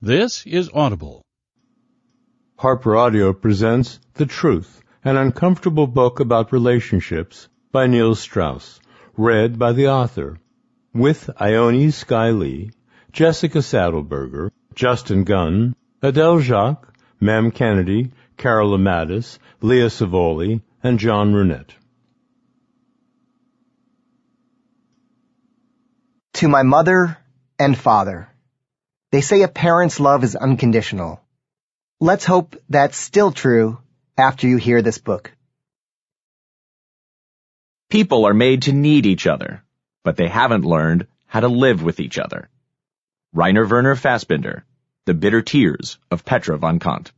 This is Audible. Harper Audio presents The Truth, an uncomfortable book about relationships by Neil Strauss, read by the author, with Ione Skye Lee, Jessica Saddleberger, Justin Gunn, Adele Jacques, Mem Kennedy, Carol Amadis, Leah Savoli, and John Runette. To my mother and father. They say a parent's love is unconditional. Let's hope that's still true after you hear this book. People are made to need each other, but they haven't learned how to live with each other. Rainer Werner Fassbinder, The Bitter Tears of Petra von Kant.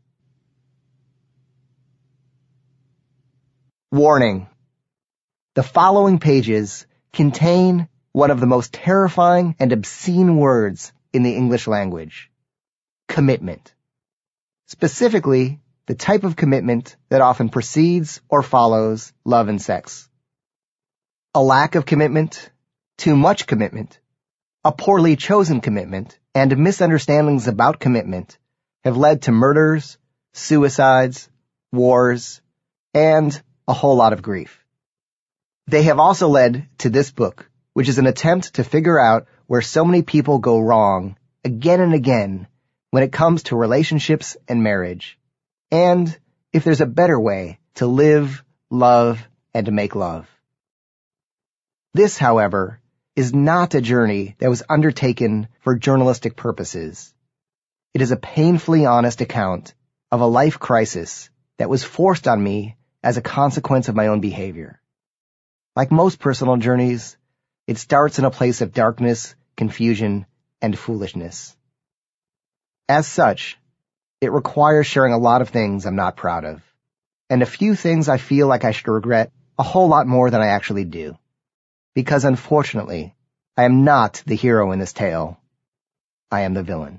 Warning. The following pages contain one of the most terrifying and obscene words in the English language. Commitment. Specifically, the type of commitment that often precedes or follows love and sex. A lack of commitment, too much commitment, a poorly chosen commitment, and misunderstandings about commitment have led to murders, suicides, wars, and a whole lot of grief. They have also led to this book, which is an attempt to figure out where so many people go wrong again and again when it comes to relationships and marriage, and if there's a better way to live, love, and to make love. This, however, is not a journey that was undertaken for journalistic purposes. It is a painfully honest account of a life crisis that was forced on me as a consequence of my own behavior. Like most personal journeys, it starts in a place of darkness, confusion, and foolishness. As such, it requires sharing a lot of things I'm not proud of, and a few things I feel like I should regret a whole lot more than I actually do. Because unfortunately, I am not the hero in this tale. I am the villain.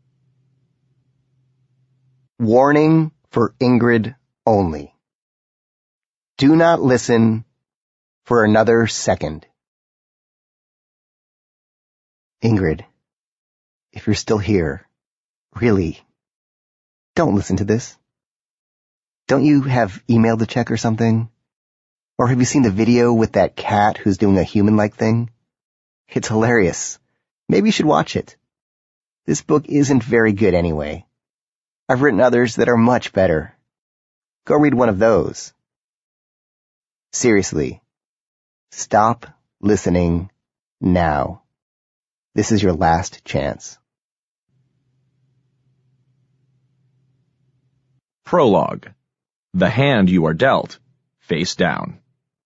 Warning for Ingrid only. Do not listen for another second. Ingrid, if you're still here, really, don't listen to this. Don't you have email to check or something? Or have you seen the video with that cat who's doing a human-like thing? It's hilarious. Maybe you should watch it. This book isn't very good anyway. I've written others that are much better. Go read one of those. Seriously, stop listening now. This is your last chance. Prologue. The hand you are dealt, face down.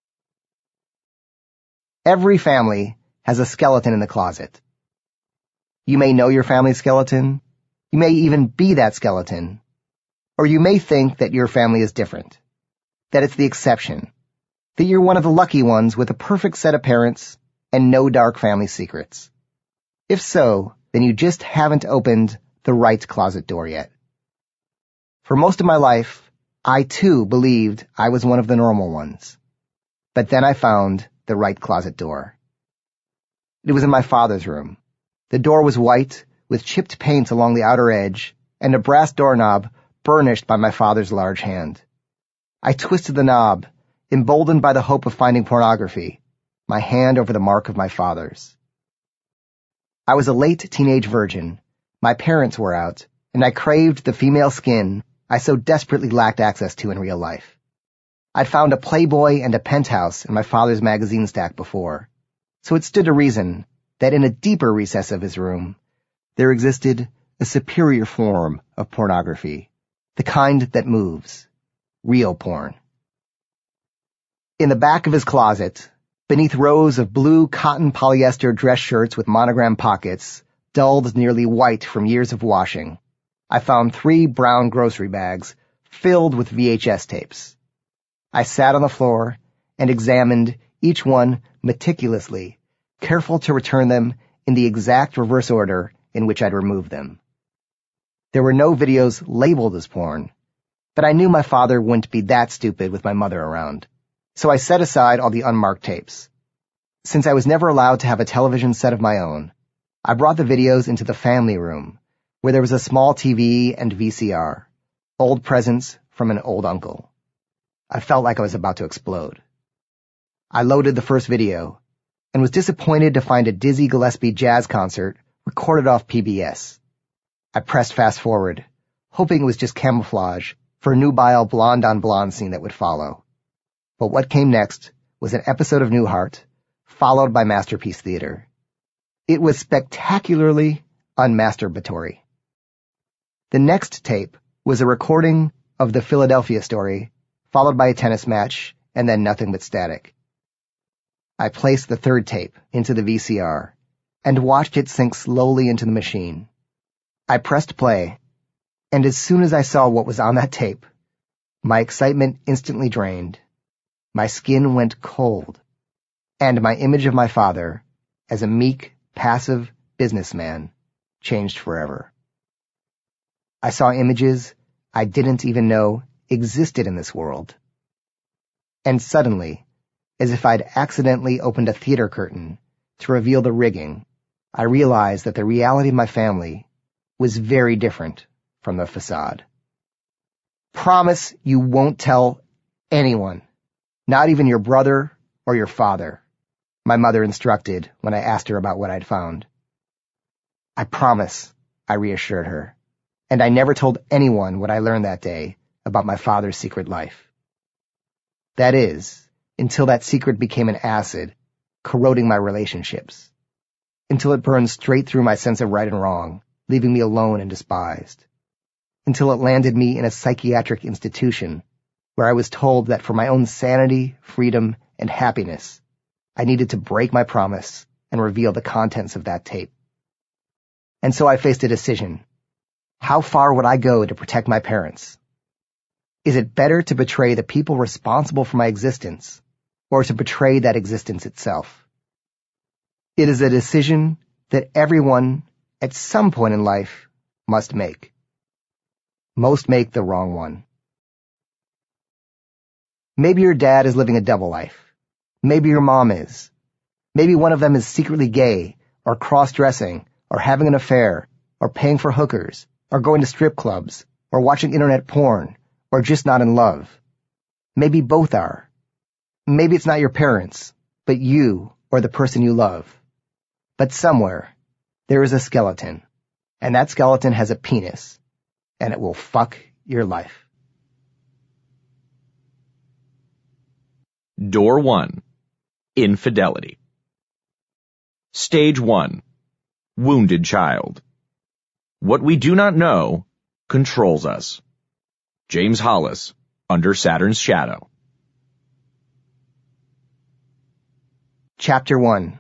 Every family has a skeleton in the closet. You may know your family's skeleton. You may even be that skeleton. Or you may think that your family is different, that it's the exception, that you're one of the lucky ones with a perfect set of parents and no dark family secrets. If so, then you just haven't opened the right closet door yet. For most of my life, I too believed I was one of the normal ones. But then I found the right closet door. It was in my father's room. The door was white, with chipped paint along the outer edge, and a brass doorknob burnished by my father's large hand. I twisted the knob, emboldened by the hope of finding pornography, my hand over the mark of my father's. I was a late teenage virgin. My parents were out, and I craved the female skin I so desperately lacked access to in real life. I'd found a Playboy and a Penthouse in my father's magazine stack before, so it stood to reason that in a deeper recess of his room, there existed a superior form of pornography, the kind that moves, real porn. In the back of his closet, beneath rows of blue cotton polyester dress shirts with monogram pockets, dulled nearly white from years of washing, I found 3 brown grocery bags filled with VHS tapes. I sat on the floor and examined each one meticulously, careful to return them in the exact reverse order in which I'd removed them. There were no videos labeled as porn, but I knew my father wouldn't be that stupid with my mother around, so I set aside all the unmarked tapes. Since I was never allowed to have a television set of my own, I brought the videos into the family room, where there was a small TV and VCR, old presents from an old uncle. I felt like I was about to explode. I loaded the first video and was disappointed to find a Dizzy Gillespie jazz concert recorded off PBS. I pressed fast forward, hoping it was just camouflage for a nubile blonde-on-blonde scene that would follow. But what came next was an episode of Newhart, followed by Masterpiece Theater. It was spectacularly unmasturbatory. The next tape was a recording of the Philadelphia story, followed by a tennis match, and then nothing but static. I placed the third tape into the VCR and watched it sink slowly into the machine. I pressed play, and as soon as I saw what was on that tape, my excitement instantly drained. My skin went cold, and my image of my father as a meek, passive businessman changed forever. I saw images I didn't even know existed in this world. And suddenly, as if I'd accidentally opened a theater curtain to reveal the rigging, I realized that the reality of my family was very different from the facade. Promise you won't tell anyone, not even your brother or your father, my mother instructed when I asked her about what I'd found. I promise, I reassured her, and I never told anyone what I learned that day about my father's secret life. That is, until that secret became an acid, corroding my relationships, until it burned straight through my sense of right and wrong, leaving me alone and despised, until it landed me in a psychiatric institution where I was told that for my own sanity, freedom, and happiness, I needed to break my promise and reveal the contents of that tape. And so I faced a decision. How far would I go to protect my parents? Is it better to betray the people responsible for my existence, or to betray that existence itself? It is a decision that everyone, at some point in life, must make. Most make the wrong one. Maybe your dad is living a double life. Maybe your mom is. Maybe one of them is secretly gay, or cross-dressing, or having an affair, or paying for hookers, or going to strip clubs, or watching internet porn, or just not in love. Maybe both are. Maybe it's not your parents, but you or the person you love. But somewhere, there is a skeleton, and that skeleton has a penis, and it will fuck your life. Door 1. Infidelity. Stage 1. Wounded child. What we do not know controls us. James Hollis, Under Saturn's Shadow. Chapter 1.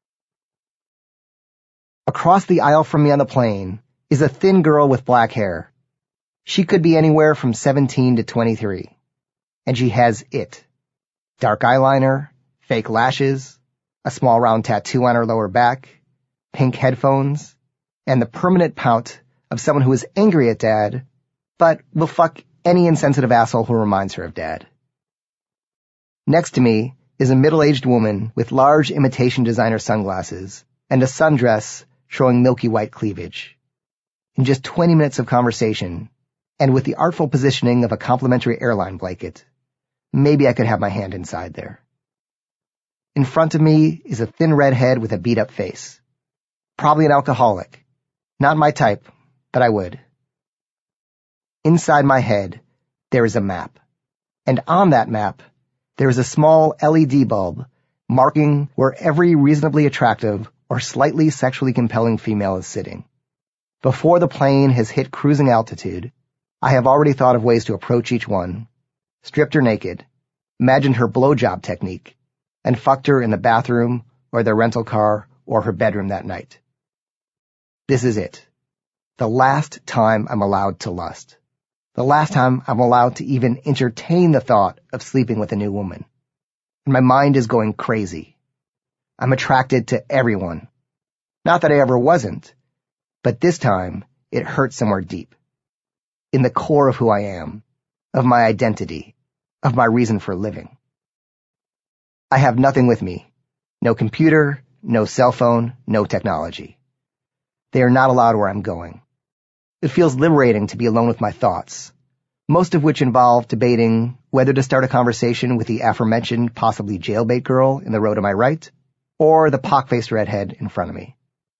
Across the aisle from me on the plane is a thin girl with black hair. She could be anywhere from 17 to 23. And she has it. Dark eyeliner, fake lashes, a small round tattoo on her lower back, pink headphones, and the permanent pout of someone who is angry at Dad, but will fuck any insensitive asshole who reminds her of Dad. Next to me is a middle-aged woman with large imitation designer sunglasses and a sundress showing milky white cleavage. In just 20 minutes of conversation, and with the artful positioning of a complimentary airline blanket, maybe I could have my hand inside there. In front of me is a thin redhead with a beat-up face. Probably an alcoholic. Not my type, but I would. Inside my head, there is a map. And on that map, there is a small LED bulb marking where every reasonably attractive or slightly sexually compelling female is sitting. Before the plane has hit cruising altitude, I have already thought of ways to approach each one, stripped her naked, imagined her blowjob technique, and fucked her in the bathroom or the rental car or her bedroom that night. This is it. The last time I'm allowed to lust. The last time I'm allowed to even entertain the thought of sleeping with a new woman. And my mind is going crazy. I'm attracted to everyone. Not that I ever wasn't, but this time it hurts somewhere deep. In the core of who I am, of my identity, of my reason for living. I have nothing with me. No computer, no cell phone, no technology. They are not allowed where I'm going. It feels liberating to be alone with my thoughts, most of which involve debating whether to start a conversation with the aforementioned possibly jailbait girl in the row to my right, or the pock-faced redhead in front of me.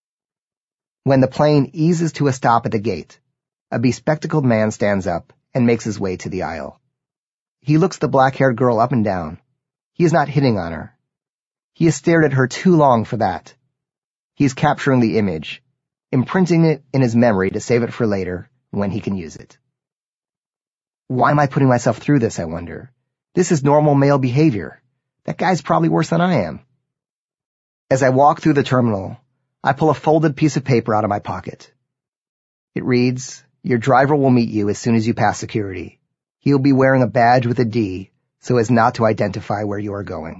When the plane eases to a stop at the gate, a bespectacled man stands up and makes his way to the aisle. He looks the black-haired girl up and down. He is not hitting on her. He has stared at her too long for that. He is capturing the image, imprinting it in his memory to save it for later when he can use it. Why am I putting myself through this, I wonder? This is normal male behavior. That guy's probably worse than I am. As I walk through the terminal, I pull a folded piece of paper out of my pocket. It reads, "Your driver will meet you as soon as you pass security. He will be wearing a badge with a D so as not to identify where you are going."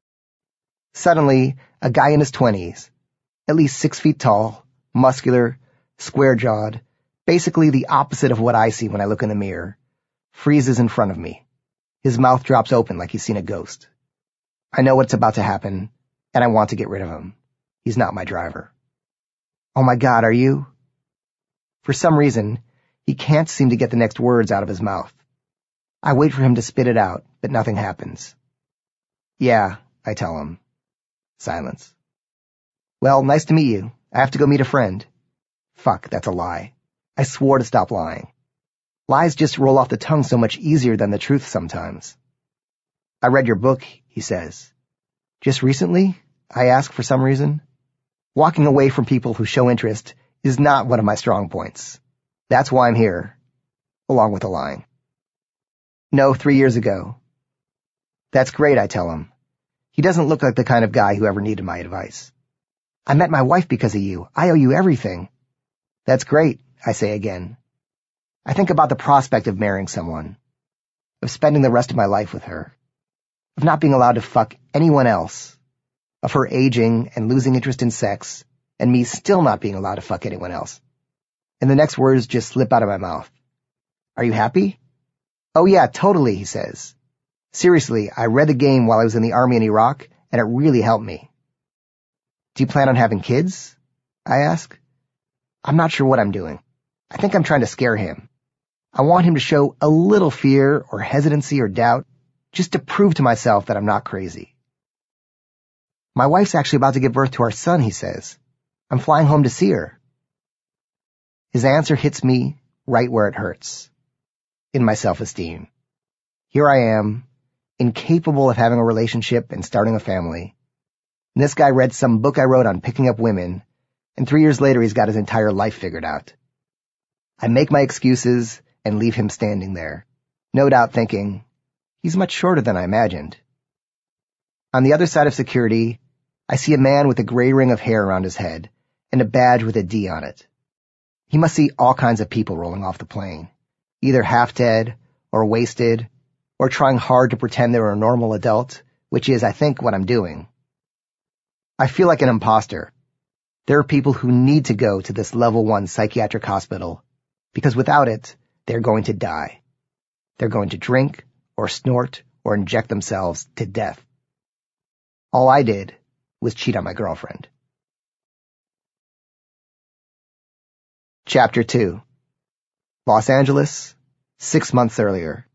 Suddenly, a guy in his 20s, at least 6 feet tall, muscular, square-jawed, basically the opposite of what I see when I look in the mirror, freezes in front of me. His mouth drops open like he's seen a ghost. I know what's about to happen, and I want to get rid of him. He's not my driver. "Oh my God, are you?" For some reason, he can't seem to get the next words out of his mouth. I wait for him to spit it out, but nothing happens. "Yeah," I tell him. Silence. "Well, nice to meet you. I have to go meet a friend." Fuck, that's a lie. I swore to stop lying. Lies just roll off the tongue so much easier than the truth sometimes. "I read your book," he says. "Just recently?" I ask for some reason. Walking away from people who show interest is not one of my strong points. That's why I'm here, along with the lying. "No, 3 years ago." "That's great," I tell him. He doesn't look like the kind of guy who ever needed my advice. "I met my wife because of you. I owe you everything." "That's great," I say again. I think about the prospect of marrying someone, of spending the rest of my life with her, of not being allowed to fuck anyone else, of her aging and losing interest in sex, and me still not being allowed to fuck anyone else. And the next words just slip out of my mouth. "Are you happy?" "Oh yeah, totally," he says. "Seriously, I read the game while I was in the army in Iraq, and it really helped me." "Do you plan on having kids?" I ask. I'm not sure what I'm doing. I think I'm trying to scare him. I want him to show a little fear or hesitancy or doubt, just to prove to myself that I'm not crazy. "My wife's actually about to give birth to our son," he says. "I'm flying home to see her." His answer hits me right where it hurts, in my self-esteem. Here I am, incapable of having a relationship and starting a family. And this guy read some book I wrote on picking up women, and 3 years later he's got his entire life figured out. I make my excuses and leave him standing there, no doubt thinking, he's much shorter than I imagined. On the other side of security, I see a man with a gray ring of hair around his head and a badge with a D on it. He must see all kinds of people rolling off the plane, either half dead or wasted, or trying hard to pretend they're a normal adult, which is, I think, what I'm doing. I feel like an imposter. There are people who need to go to this level 1 psychiatric hospital, because without it, they're going to die. They're going to drink, or snort, or inject themselves to death. All I did was cheat on my girlfriend. Chapter 2. Los Angeles, 6 months earlier.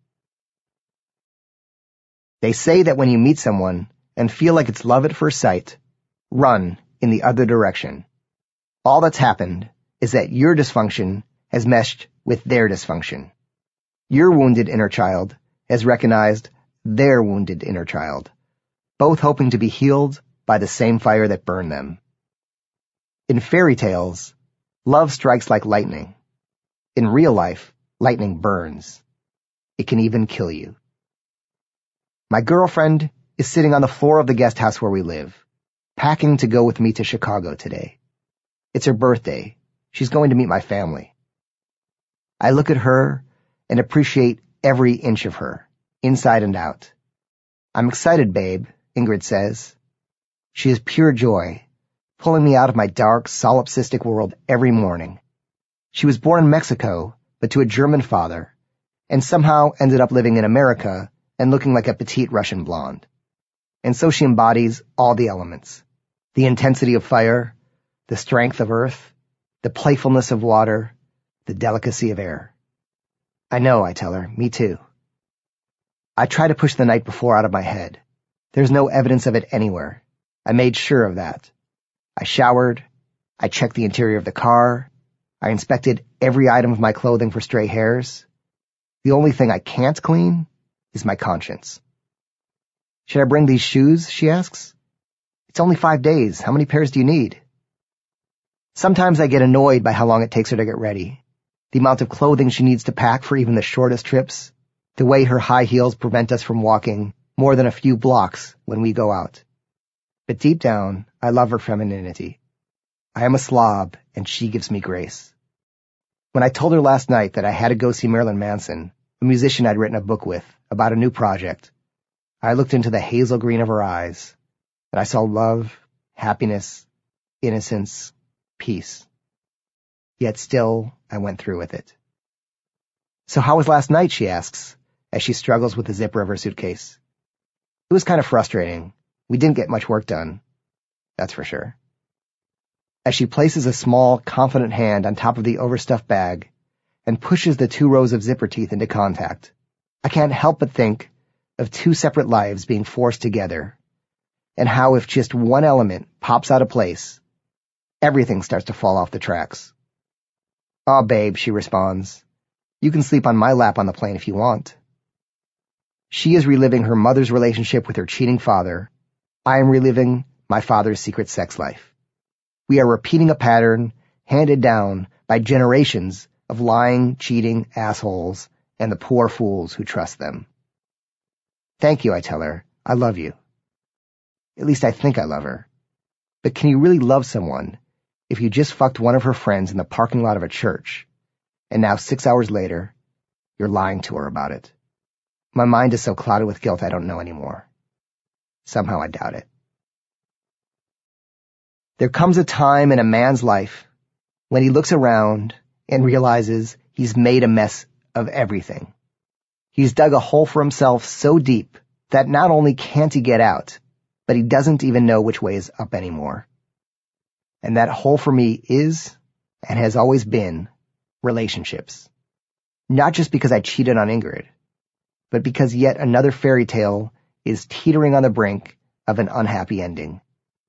They say that when you meet someone and feel like it's love at first sight, run in the other direction. All that's happened is that your dysfunction has meshed with their dysfunction. Your wounded inner child has recognized their wounded inner child, both hoping to be healed by the same fire that burned them. In fairy tales, love strikes like lightning. In real life, lightning burns. It can even kill you. My girlfriend is sitting on the floor of the guest house where we live, packing to go with me to Chicago today. It's her birthday. She's going to meet my family. I look at her and appreciate every inch of her, inside and out. "I'm excited, babe," Ingrid says. She is pure joy, pulling me out of my dark, solipsistic world every morning. She was born in Mexico, but to a German father, and somehow ended up living in America and looking like a petite Russian blonde. And so she embodies all the elements: the intensity of fire, the strength of earth, the playfulness of water, The delicacy of air. I know, I tell her. Me too. I try to push the night before out of my head. There's no evidence of it anywhere. I made sure of that. I showered. I checked the interior of the car. I inspected every item of my clothing for stray hairs. The only thing I can't clean is my conscience. Should I bring these shoes? She asks. It's only 5 days. How many pairs do you need? Sometimes I get annoyed by how long it takes her to get ready. The amount of clothing she needs to pack for even the shortest trips. The way her high heels prevent us from walking more than a few blocks when we go out. But deep down, I love her femininity. I am a slob, and she gives me grace. When I told her last night that I had to go see Marilyn Manson, a musician I'd written a book with, about a new project, I looked into the hazel green of her eyes, and I saw love, happiness, innocence, peace. Yet still, I went through with it. So how was last night, she asks, as she struggles with the zipper of her suitcase. It was kind of frustrating. We didn't get much work done. That's for sure. As she places a small, confident hand on top of the overstuffed bag and pushes the 2 rows of zipper teeth into contact, I can't help but think of 2 separate lives being forced together, and how if just one element pops out of place, everything starts to fall off the tracks. "Aw, babe," she responds. "You can sleep on my lap on the plane if you want." She is reliving her mother's relationship with her cheating father. I am reliving my father's secret sex life. We are repeating a pattern handed down by generations of lying, cheating assholes and the poor fools who trust them. "Thank you," I tell her. "I love you." At least I think I love her. But can you really love someone if you just fucked one of her friends in the parking lot of a church, and now 6 hours later, you're lying to her about it? My mind is so clouded with guilt I don't know anymore. Somehow I doubt it. There comes a time in a man's life when he looks around and realizes he's made a mess of everything. He's dug a hole for himself so deep that not only can't he get out, but he doesn't even know which way is up anymore. And that hole for me is, and has always been, relationships. Not just because I cheated on Ingrid, but because yet another fairy tale is teetering on the brink of an unhappy ending.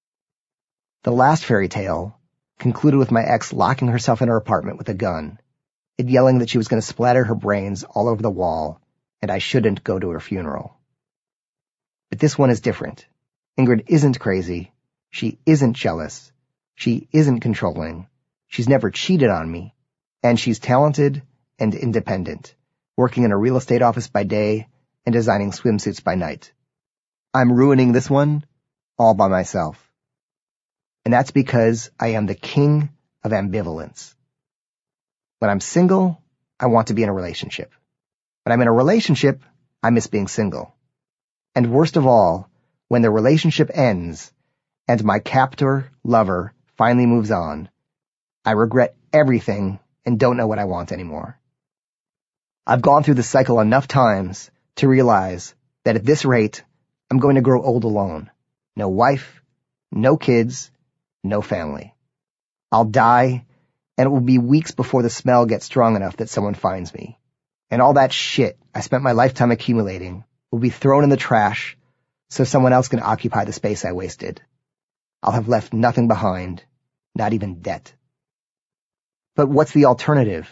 The last fairy tale concluded with my ex locking herself in her apartment with a gun and yelling that she was going to splatter her brains all over the wall and I shouldn't go to her funeral. But this one is different. Ingrid isn't crazy. She isn't jealous. She isn't controlling. She's never cheated on me. And she's talented and independent, working in a real estate office by day and designing swimsuits by night. I'm ruining this one all by myself. And that's because I am the king of ambivalence. When I'm single, I want to be in a relationship. When I'm in a relationship, I miss being single. And worst of all, when the relationship ends and my captor, lover, finally moves on, I regret everything and don't know what I want anymore. I've gone through this cycle enough times to realize that at this rate, I'm going to grow old alone. No wife, no kids, no family. I'll die, and it will be weeks before the smell gets strong enough that someone finds me. And all that shit I spent my lifetime accumulating will be thrown in the trash so someone else can occupy the space I wasted. I'll have left nothing behind, not even debt. But what's the alternative?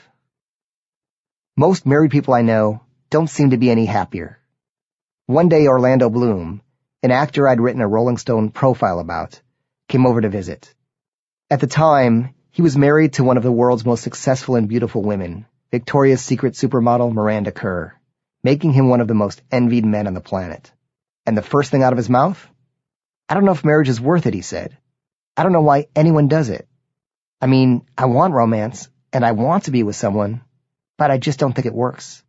Most married people I know don't seem to be any happier. One day Orlando Bloom, an actor I'd written a Rolling Stone profile about, came over to visit. At the time, he was married to one of the world's most successful and beautiful women, Victoria's Secret supermodel Miranda Kerr, making him one of the most envied men on the planet. And the first thing out of his mouth? "I don't know if marriage is worth it," he said. "I don't know why anyone does it. I mean, I want romance, and I want to be with someone, but I just don't think it works."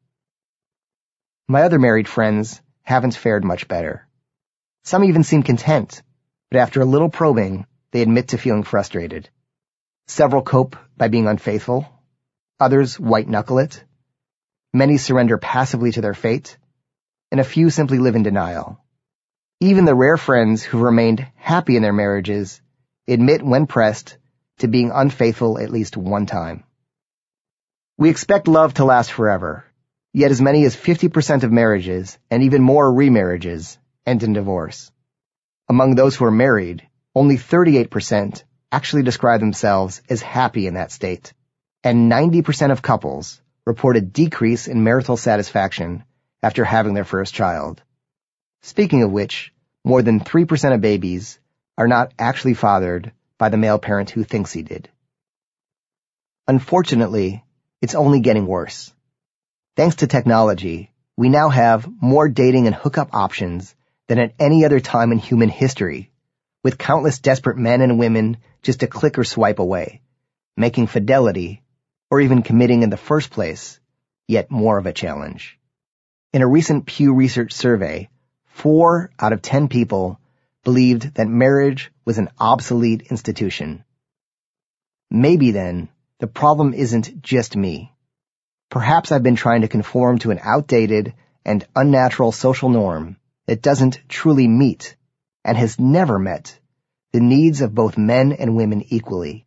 My other married friends haven't fared much better. Some even seem content, but after a little probing, they admit to feeling frustrated. Several cope by being unfaithful. Others white-knuckle it. Many surrender passively to their fate, and a few simply live in denial. Even the rare friends who've remained happy in their marriages admit when pressed to being unfaithful at least one time. We expect love to last forever, yet as many as 50% of marriages, and even more remarriages, end in divorce. Among those who are married, only 38% actually describe themselves as happy in that state, and 90% of couples report a decrease in marital satisfaction after having their first child. Speaking of which, more than 3% of babies are not actually fathered by the male parent who thinks he did. Unfortunately, it's only getting worse. Thanks to technology, we now have more dating and hookup options than at any other time in human history, with countless desperate men and women just a click or swipe away, making fidelity, or even committing in the first place, yet more of a challenge. In a recent Pew Research survey, 4 out of 10 people believed that marriage was an obsolete institution. Maybe then, the problem isn't just me. Perhaps I've been trying to conform to an outdated and unnatural social norm that doesn't truly meet, and has never met, the needs of both men and women equally.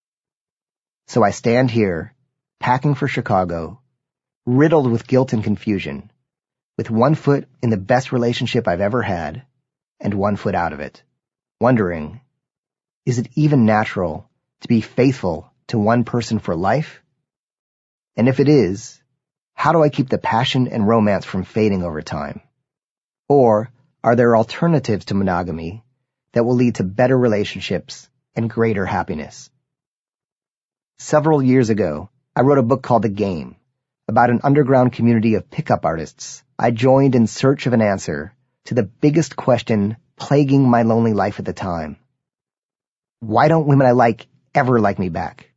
So I stand here, packing for Chicago, riddled with guilt and confusion, with one foot in the best relationship I've ever had, and one foot out of it, wondering, is it even natural to be faithful to one person for life? And if it is, how do I keep the passion and romance from fading over time? Or are there alternatives to monogamy that will lead to better relationships and greater happiness? Several years ago, I wrote a book called The Game, about an underground community of pickup artists I joined in search of an answer to the biggest question plaguing my lonely life at the time. Why don't women I like ever like me back?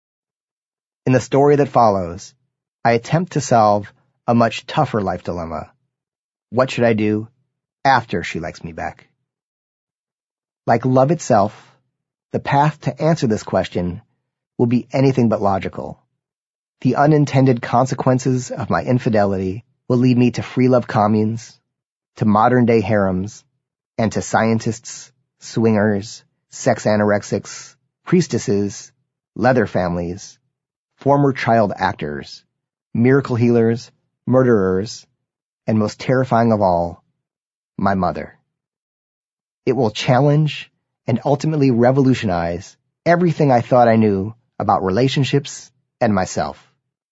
In the story that follows, I attempt to solve a much tougher life dilemma. What should I do after she likes me back? Like love itself, the path to answer this question will be anything but logical. The unintended consequences of my infidelity will lead me to free love communes, to modern-day harems, and to scientists, swingers, sex anorexics, priestesses, leather families, former child actors, miracle healers, murderers, and most terrifying of all, my mother. It will challenge and ultimately revolutionize everything I thought I knew about relationships and myself.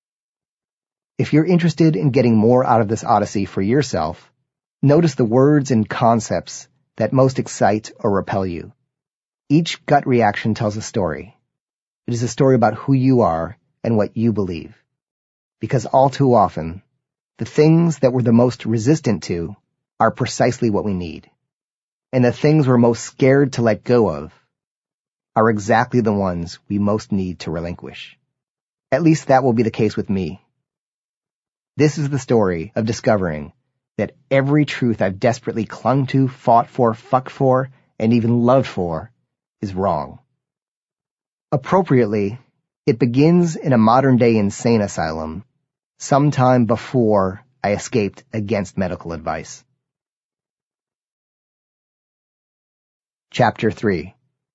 If you're interested in getting more out of this odyssey for yourself, notice the words and concepts that most excite or repel you. Each gut reaction tells a story. It is a story about who you are and what you believe. Because all too often, the things that we're the most resistant to are precisely what we need. And the things we're most scared to let go of are exactly the ones we most need to relinquish. At least that will be the case with me. This is the story of discovering that every truth I've desperately clung to, fought for, fucked for, and even loved for is wrong. Appropriately, it begins in a modern-day insane asylum, sometime before I escaped against medical advice. Chapter 3.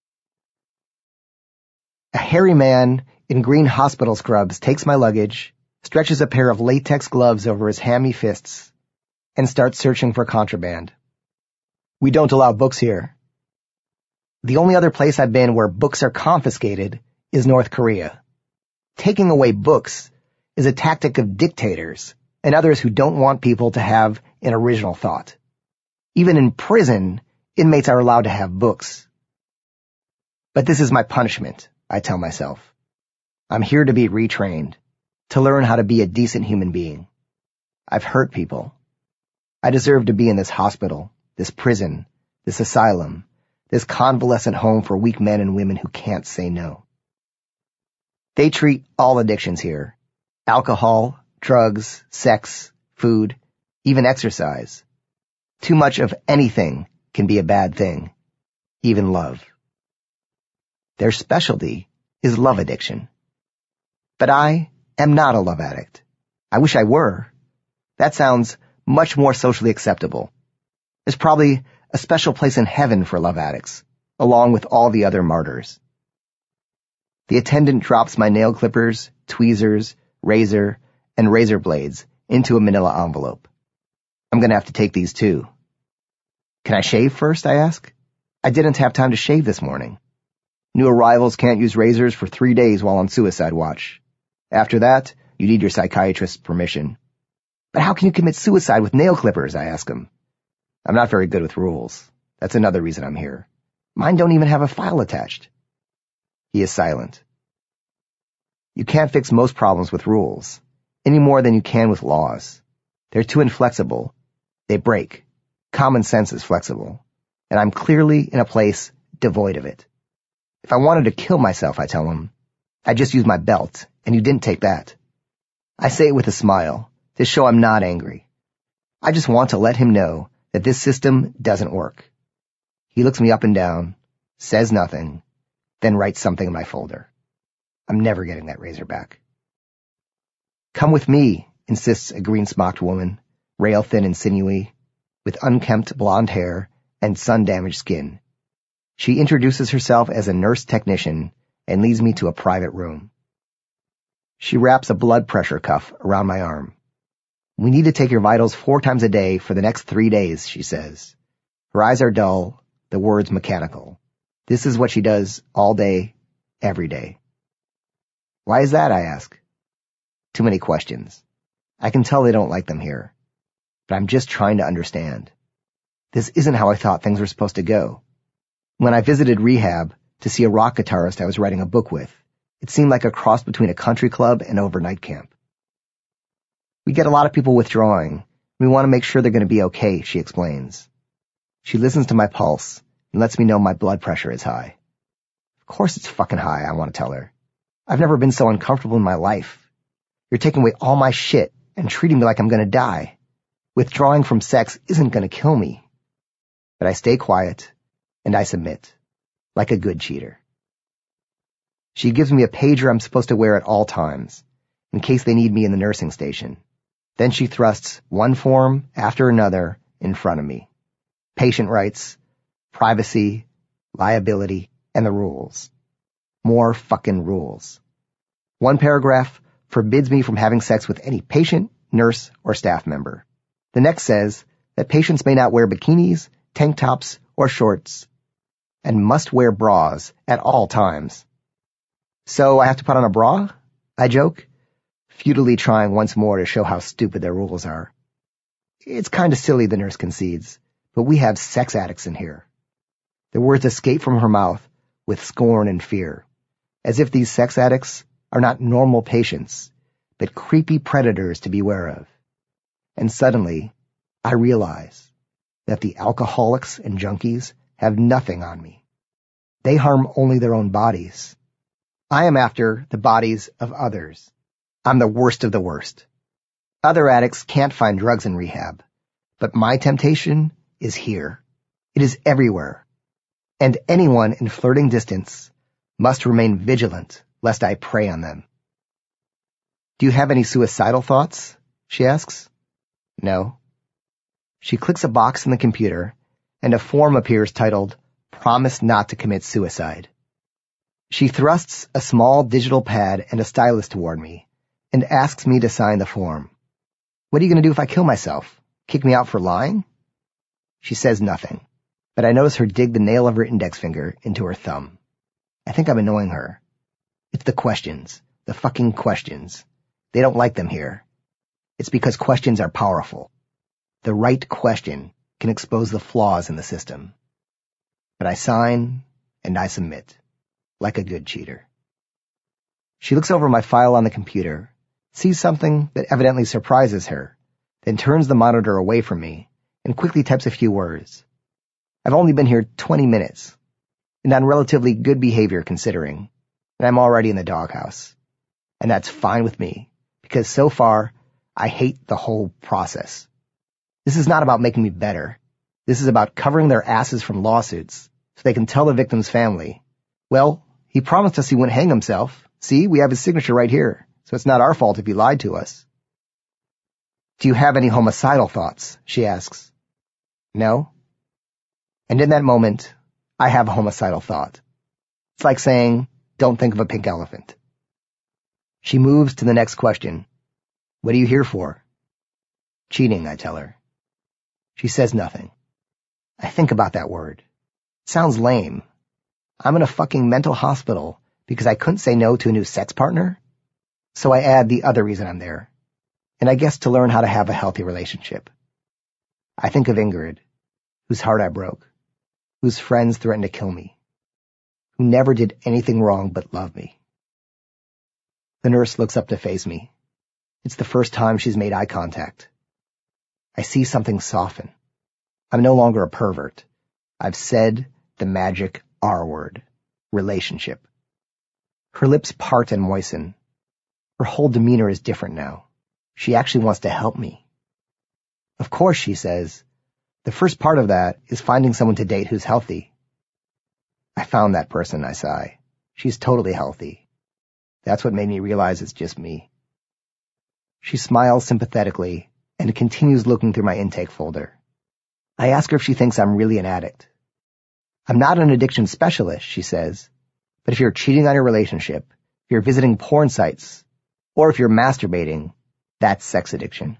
A hairy man in green hospital scrubs takes my luggage, stretches a pair of latex gloves over his hammy fists, and starts searching for contraband. We don't allow books here. The only other place I've been where books are confiscated is North Korea. Taking away books is a tactic of dictators and others who don't want people to have an original thought. Even in prison, inmates are allowed to have books. But this is my punishment, I tell myself. I'm here to be retrained, to learn how to be a decent human being. I've hurt people. I deserve to be in this hospital, this prison, this asylum, this convalescent home for weak men and women who can't say no. They treat all addictions here: alcohol, drugs, sex, food, even exercise. Too much of anything can be a bad thing, even love. Their specialty is love addiction. But I am not a love addict. I wish I were. That sounds much more socially acceptable. There's probably a special place in heaven for love addicts, along with all the other martyrs. The attendant drops my nail clippers, tweezers, razor, and razor blades into a manila envelope. I'm going to have to take these too. Can I shave first, I ask? I didn't have time to shave this morning. New arrivals can't use razors for 3 days while on suicide watch. After that, you need your psychiatrist's permission. But how can you commit suicide with nail clippers, I ask him. I'm not very good with rules. That's another reason I'm here. Mine don't even have a file attached. He is silent. You can't fix most problems with rules, any more than you can with laws. They're too inflexible. They break. Common sense is flexible. And I'm clearly in a place devoid of it. If I wanted to kill myself, I tell him, I'd just use my belt, and you didn't take that. I say it with a smile, to show I'm not angry. I just want to let him know that this system doesn't work. He looks me up and down, says nothing, then writes something in my folder. I'm never getting that razor back. Come with me, insists a green-smocked woman, rail-thin and sinewy, with unkempt blonde hair and sun-damaged skin. She introduces herself as a nurse technician and leads me to a private room. She wraps a blood pressure cuff around my arm. We need to take your vitals 4 times a day for the next 3 days, she says. Her eyes are dull, the words mechanical. This is what she does all day, every day. Why is that, I ask. Too many questions. I can tell they don't like them here. But I'm just trying to understand. This isn't how I thought things were supposed to go. When I visited rehab to see a rock guitarist I was writing a book with, it seemed like a cross between a country club and overnight camp. We get a lot of people withdrawing. We want to make sure they're going to be okay, she explains. She listens to my pulse and lets me know my blood pressure is high. Of course it's fucking high, I want to tell her. I've never been so uncomfortable in my life. You're taking away all my shit and treating me like I'm going to die. Withdrawing from sex isn't going to kill me. But I stay quiet, and I submit, like a good cheater. She gives me a pager I'm supposed to wear at all times, in case they need me in the nursing station. Then she thrusts one form after another in front of me. Patient rights, privacy, liability, and the rules. More fucking rules. One paragraph forbids me from having sex with any patient, nurse, or staff member. The next says that patients may not wear bikinis, tank tops, or shorts, and must wear bras at all times. So I have to put on a bra? I joke, futilely trying once more to show how stupid their rules are. It's kind of silly, the nurse concedes, but we have sex addicts in here. The words escape from her mouth with scorn and fear, as if these sex addicts are not normal patients, but creepy predators to beware of. And suddenly, I realize that the alcoholics and junkies have nothing on me. They harm only their own bodies. I am after the bodies of others. I'm the worst of the worst. Other addicts can't find drugs in rehab, but my temptation is here. It is everywhere. And anyone in flirting distance must remain vigilant lest I prey on them. Do you have any suicidal thoughts? She asks. No. She clicks a box in the computer, and a form appears titled, Promise Not to Commit Suicide. She thrusts a small digital pad and a stylus toward me, and asks me to sign the form. What are you going to do if I kill myself? Kick me out for lying? She says nothing, but I notice her dig the nail of her index finger into her thumb. I think I'm annoying her. It's the questions, the fucking questions. They don't like them here. It's because questions are powerful. The right question can expose the flaws in the system. But I sign, and I submit, like a good cheater. She looks over my file on the computer, sees something that evidently surprises her, then turns the monitor away from me, and quickly types a few words. I've only been here 20 minutes, and on relatively good behavior considering, and I'm already in the doghouse. And that's fine with me, because so far, I hate the whole process. This is not about making me better. This is about covering their asses from lawsuits, so they can tell the victim's family, well, he promised us he wouldn't hang himself. See, we have his signature right here, so it's not our fault if he lied to us. Do you have any homicidal thoughts? She asks. No. And in that moment, I have a homicidal thought. It's like saying, don't think of a pink elephant. She moves to the next question. What are you here for? Cheating, I tell her. She says nothing. I think about that word. It sounds lame. I'm in a fucking mental hospital because I couldn't say no to a new sex partner? So I add the other reason I'm there. And I guess to learn how to have a healthy relationship. I think of Ingrid, whose heart I broke, whose friends threatened to kill me, who never did anything wrong but love me. The nurse looks up to face me. It's the first time she's made eye contact. I see something soften. I'm no longer a pervert. I've said the magic R word, relationship. Her lips part and moisten. Her whole demeanor is different now. She actually wants to help me. Of course, she says, the first part of that is finding someone to date who's healthy. I found that person, I sigh. She's totally healthy. That's what made me realize it's just me. She smiles sympathetically and continues looking through my intake folder. I ask her if she thinks I'm really an addict. I'm not an addiction specialist, she says, but if you're cheating on your relationship, if you're visiting porn sites, or if you're masturbating, that's sex addiction.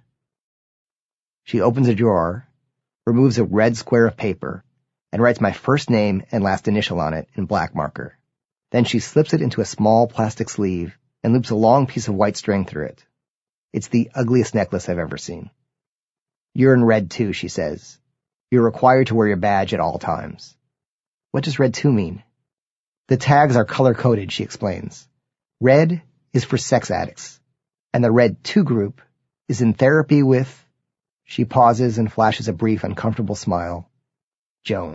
She opens a drawer, removes a red square of paper, and writes my first name and last initial on it in black marker. Then she slips it into a small plastic sleeve and loops a long piece of white string through it. It's the ugliest necklace I've ever seen. You're in red 2, she says. You're required to wear your badge at all times. What does red 2 mean? The tags are color-coded, she explains. Red is for sex addicts, and the red 2 group is in therapy with... She pauses and flashes a brief, uncomfortable smile. Joan.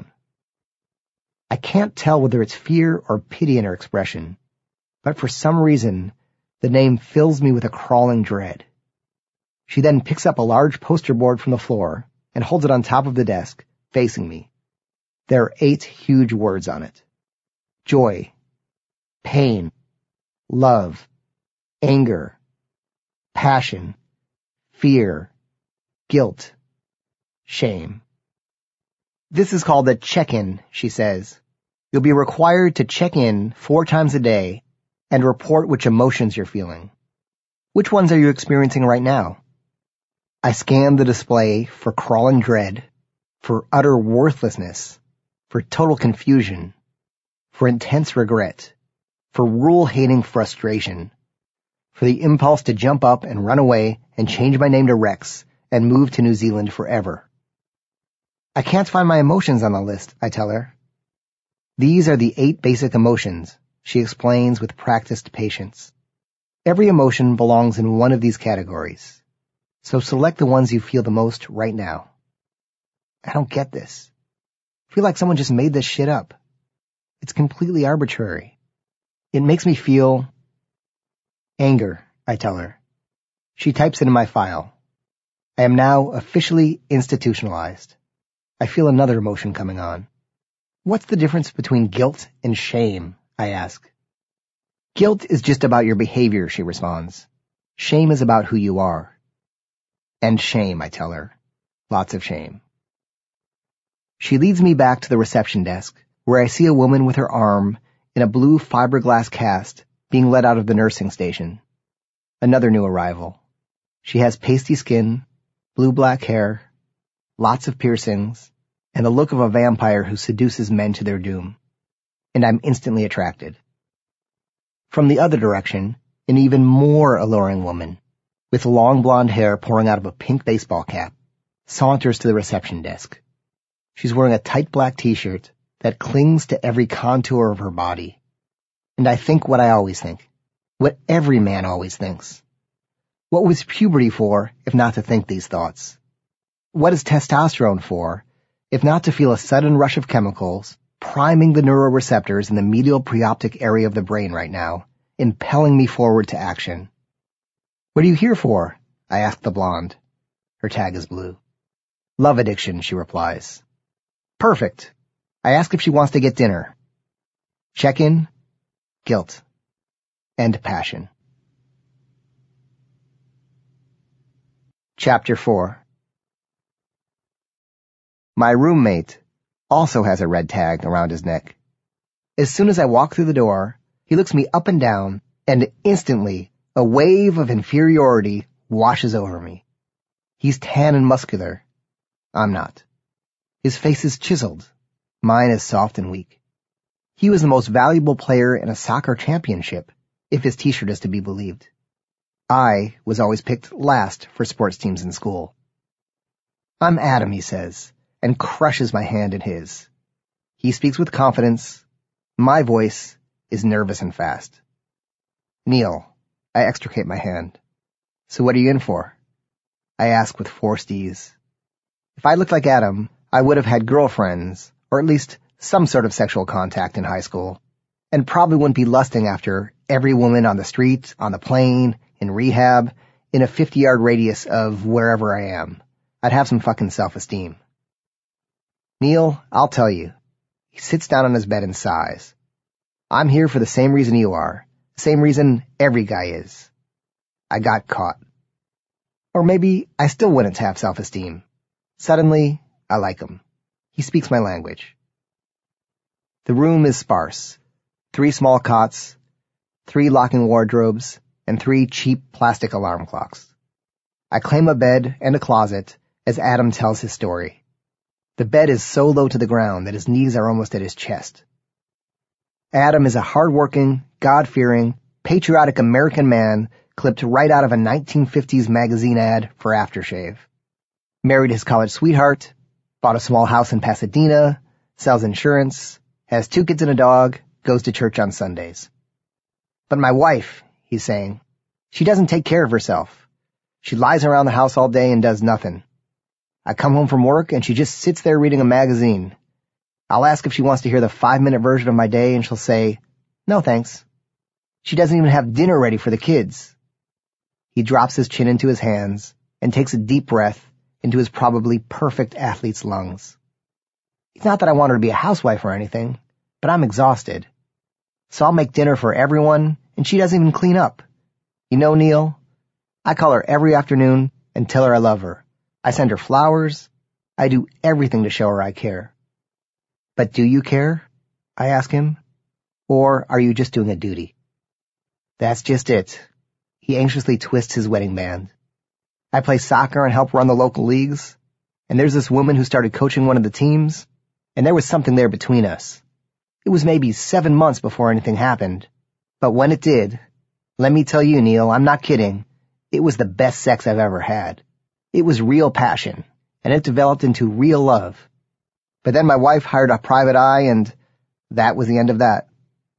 I can't tell whether it's fear or pity in her expression, but for some reason, the name fills me with a crawling dread. She then picks up a large poster board from the floor and holds it on top of the desk, facing me. There are 8 huge words on it. Joy, pain, love, anger, passion, fear, guilt, shame. This is called a check-in, she says. You'll be required to check in 4 times a day and report which emotions you're feeling. Which ones are you experiencing right now? I scan the display for crawling dread, for utter worthlessness, for total confusion, for intense regret, for rule-hating frustration, for the impulse to jump up and run away and change my name to Rex and move to New Zealand forever. I can't find my emotions on the list, I tell her. These are the 8 basic emotions, she explains with practiced patience. Every emotion belongs in one of these categories. So select the ones you feel the most right now. I don't get this. I feel like someone just made this shit up. It's completely arbitrary. It makes me feel anger, I tell her. She types it in my file. I am now officially institutionalized. I feel another emotion coming on. What's the difference between guilt and shame? I ask. Guilt is just about your behavior, she responds. Shame is about who you are. And shame, I tell her. Lots of shame. She leads me back to the reception desk, where I see a woman with her arm in a blue fiberglass cast being led out of the nursing station. Another new arrival. She has pasty skin, blue-black hair, lots of piercings, and the look of a vampire who seduces men to their doom. And I'm instantly attracted. From the other direction, an even more alluring woman, with long blonde hair pouring out of a pink baseball cap, saunters to the reception desk. She's wearing a tight black t-shirt that clings to every contour of her body. And I think what I always think. What every man always thinks. What was puberty for, if not to think these thoughts? What is testosterone for, if not to feel a sudden rush of chemicals, priming the neuroreceptors in the medial preoptic area of the brain right now, impelling me forward to action? What are you here for? I ask the blonde. Her tag is blue. Love addiction, she replies. Perfect. I ask if she wants to get dinner. Check-in, guilt, and passion. Chapter 4. My roommate also has a red tag around his neck. As soon as I walk through the door, he looks me up and down and instantly A wave of inferiority washes over me. He's tan and muscular. I'm not. His face is chiseled. Mine is soft and weak. He was the most valuable player in a soccer championship, if his t-shirt is to be believed. I was always picked last for sports teams in school. I'm Adam, he says, and crushes my hand in his. He speaks with confidence. My voice is nervous and fast. Neil, I extricate my hand. So what are you in for? I ask with forced ease. If I looked like Adam, I would have had girlfriends, or at least some sort of sexual contact in high school, and probably wouldn't be lusting after every woman on the street, on the plane, in rehab, in a 50-yard radius of wherever I am. I'd have some fucking self-esteem. Neil, I'll tell you. He sits down on his bed and sighs. I'm here for the same reason you are. The same reason every guy is. I got caught. Or maybe I still wouldn't have self-esteem. Suddenly, I like him. He speaks my language. The room is sparse. 3 small cots, 3 locking wardrobes, and 3 cheap plastic alarm clocks. I claim a bed and a closet as Adam tells his story. The bed is so low to the ground that his knees are almost at his chest. Adam is a hard-working, God-fearing, patriotic American man clipped right out of a 1950s magazine ad for aftershave. Married his college sweetheart, bought a small house in Pasadena, sells insurance, has 2 kids and a dog, goes to church on Sundays. But my wife, he's saying, she doesn't take care of herself. She lies around the house all day and does nothing. I come home from work and she just sits there reading a magazine. I'll ask if she wants to hear the 5-minute version of my day and she'll say, no thanks. She doesn't even have dinner ready for the kids. He drops his chin into his hands and takes a deep breath into his probably perfect athlete's lungs. It's not that I want her to be a housewife or anything, but I'm exhausted. So I'll make dinner for everyone and she doesn't even clean up. You know, Neil, I call her every afternoon and tell her I love her. I send her flowers. I do everything to show her I care. But do you care? I ask him. Or are you just doing a duty? That's just it. He anxiously twists his wedding band. I play soccer and help run the local leagues. And there's this woman who started coaching one of the teams. And there was something there between us. It was maybe 7 months before anything happened. But when it did, let me tell you, Neil, I'm not kidding. It was the best sex I've ever had. It was real passion, and it developed into real love. But then my wife hired a private eye, and that was the end of that.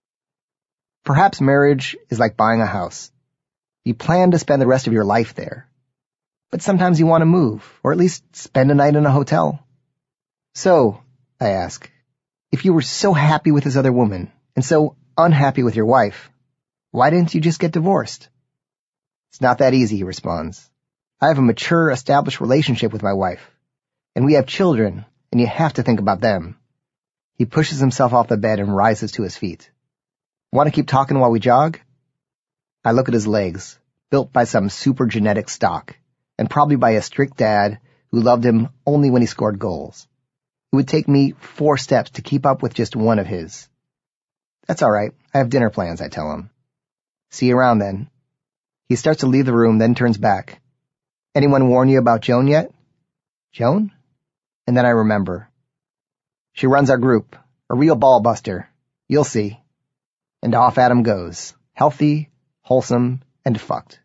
Perhaps marriage is like buying a house. You plan to spend the rest of your life there. But sometimes you want to move, or at least spend a night in a hotel. So, I ask, if you were so happy with this other woman, and so unhappy with your wife, why didn't you just get divorced? It's not that easy, he responds. I have a mature, established relationship with my wife, and we have children, and you have to think about them. He pushes himself off the bed and rises to his feet. Want to keep talking while we jog? I look at his legs, built by some super genetic stock, and probably by a strict dad who loved him only when he scored goals. It would take me 4 steps to keep up with just one of his. That's all right. I have dinner plans, I tell him. See you around then. He starts to leave the room, then turns back. Anyone warn you about Joan yet? Joan? And then I remember. She runs our group, a real ball buster. You'll see. And off Adam goes, healthy, wholesome, and fucked.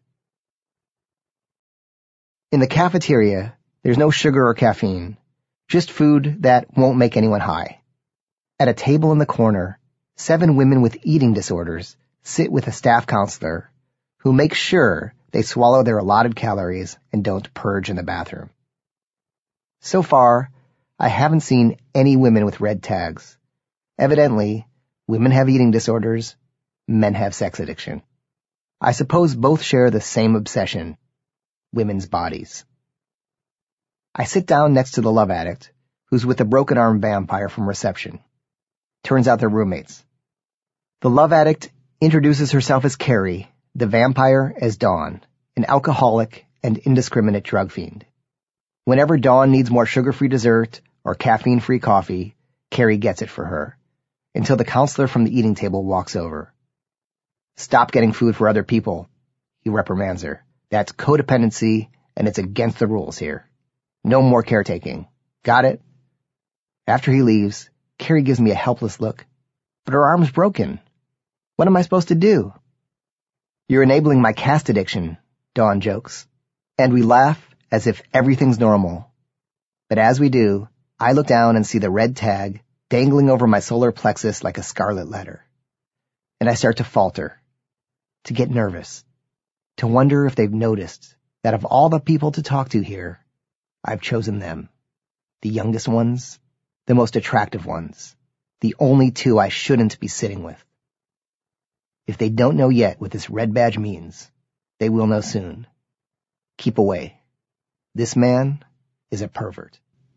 In the cafeteria, there's no sugar or caffeine, just food that won't make anyone high. At a table in the corner, 7 women with eating disorders sit with a staff counselor who makes sure they swallow their allotted calories and don't purge in the bathroom. So far, I haven't seen any women with red tags. Evidently, women have eating disorders, men have sex addiction. I suppose both share the same obsession, women's bodies. I sit down next to the love addict, who's with the broken arm vampire from reception. Turns out they're roommates. The love addict introduces herself as Carrie, the vampire as Dawn, an alcoholic and indiscriminate drug fiend. Whenever Dawn needs more sugar-free dessert or caffeine-free coffee, Carrie gets it for her, until the counselor from the eating table walks over. Stop getting food for other people, he reprimands her. That's codependency, and it's against the rules here. No more caretaking. Got it? After he leaves, Carrie gives me a helpless look. But her arm's broken. What am I supposed to do? You're enabling my cast addiction, Dawn jokes. And we laugh as if everything's normal. But as we do, I look down and see the red tag dangling over my solar plexus like a scarlet letter. And I start to falter, to get nervous, to wonder if they've noticed that of all the people to talk to here, I've chosen them. The youngest ones, the most attractive ones, the only two I shouldn't be sitting with. If they don't know yet what this red badge means, they will know soon. Keep away. This man is a pervert.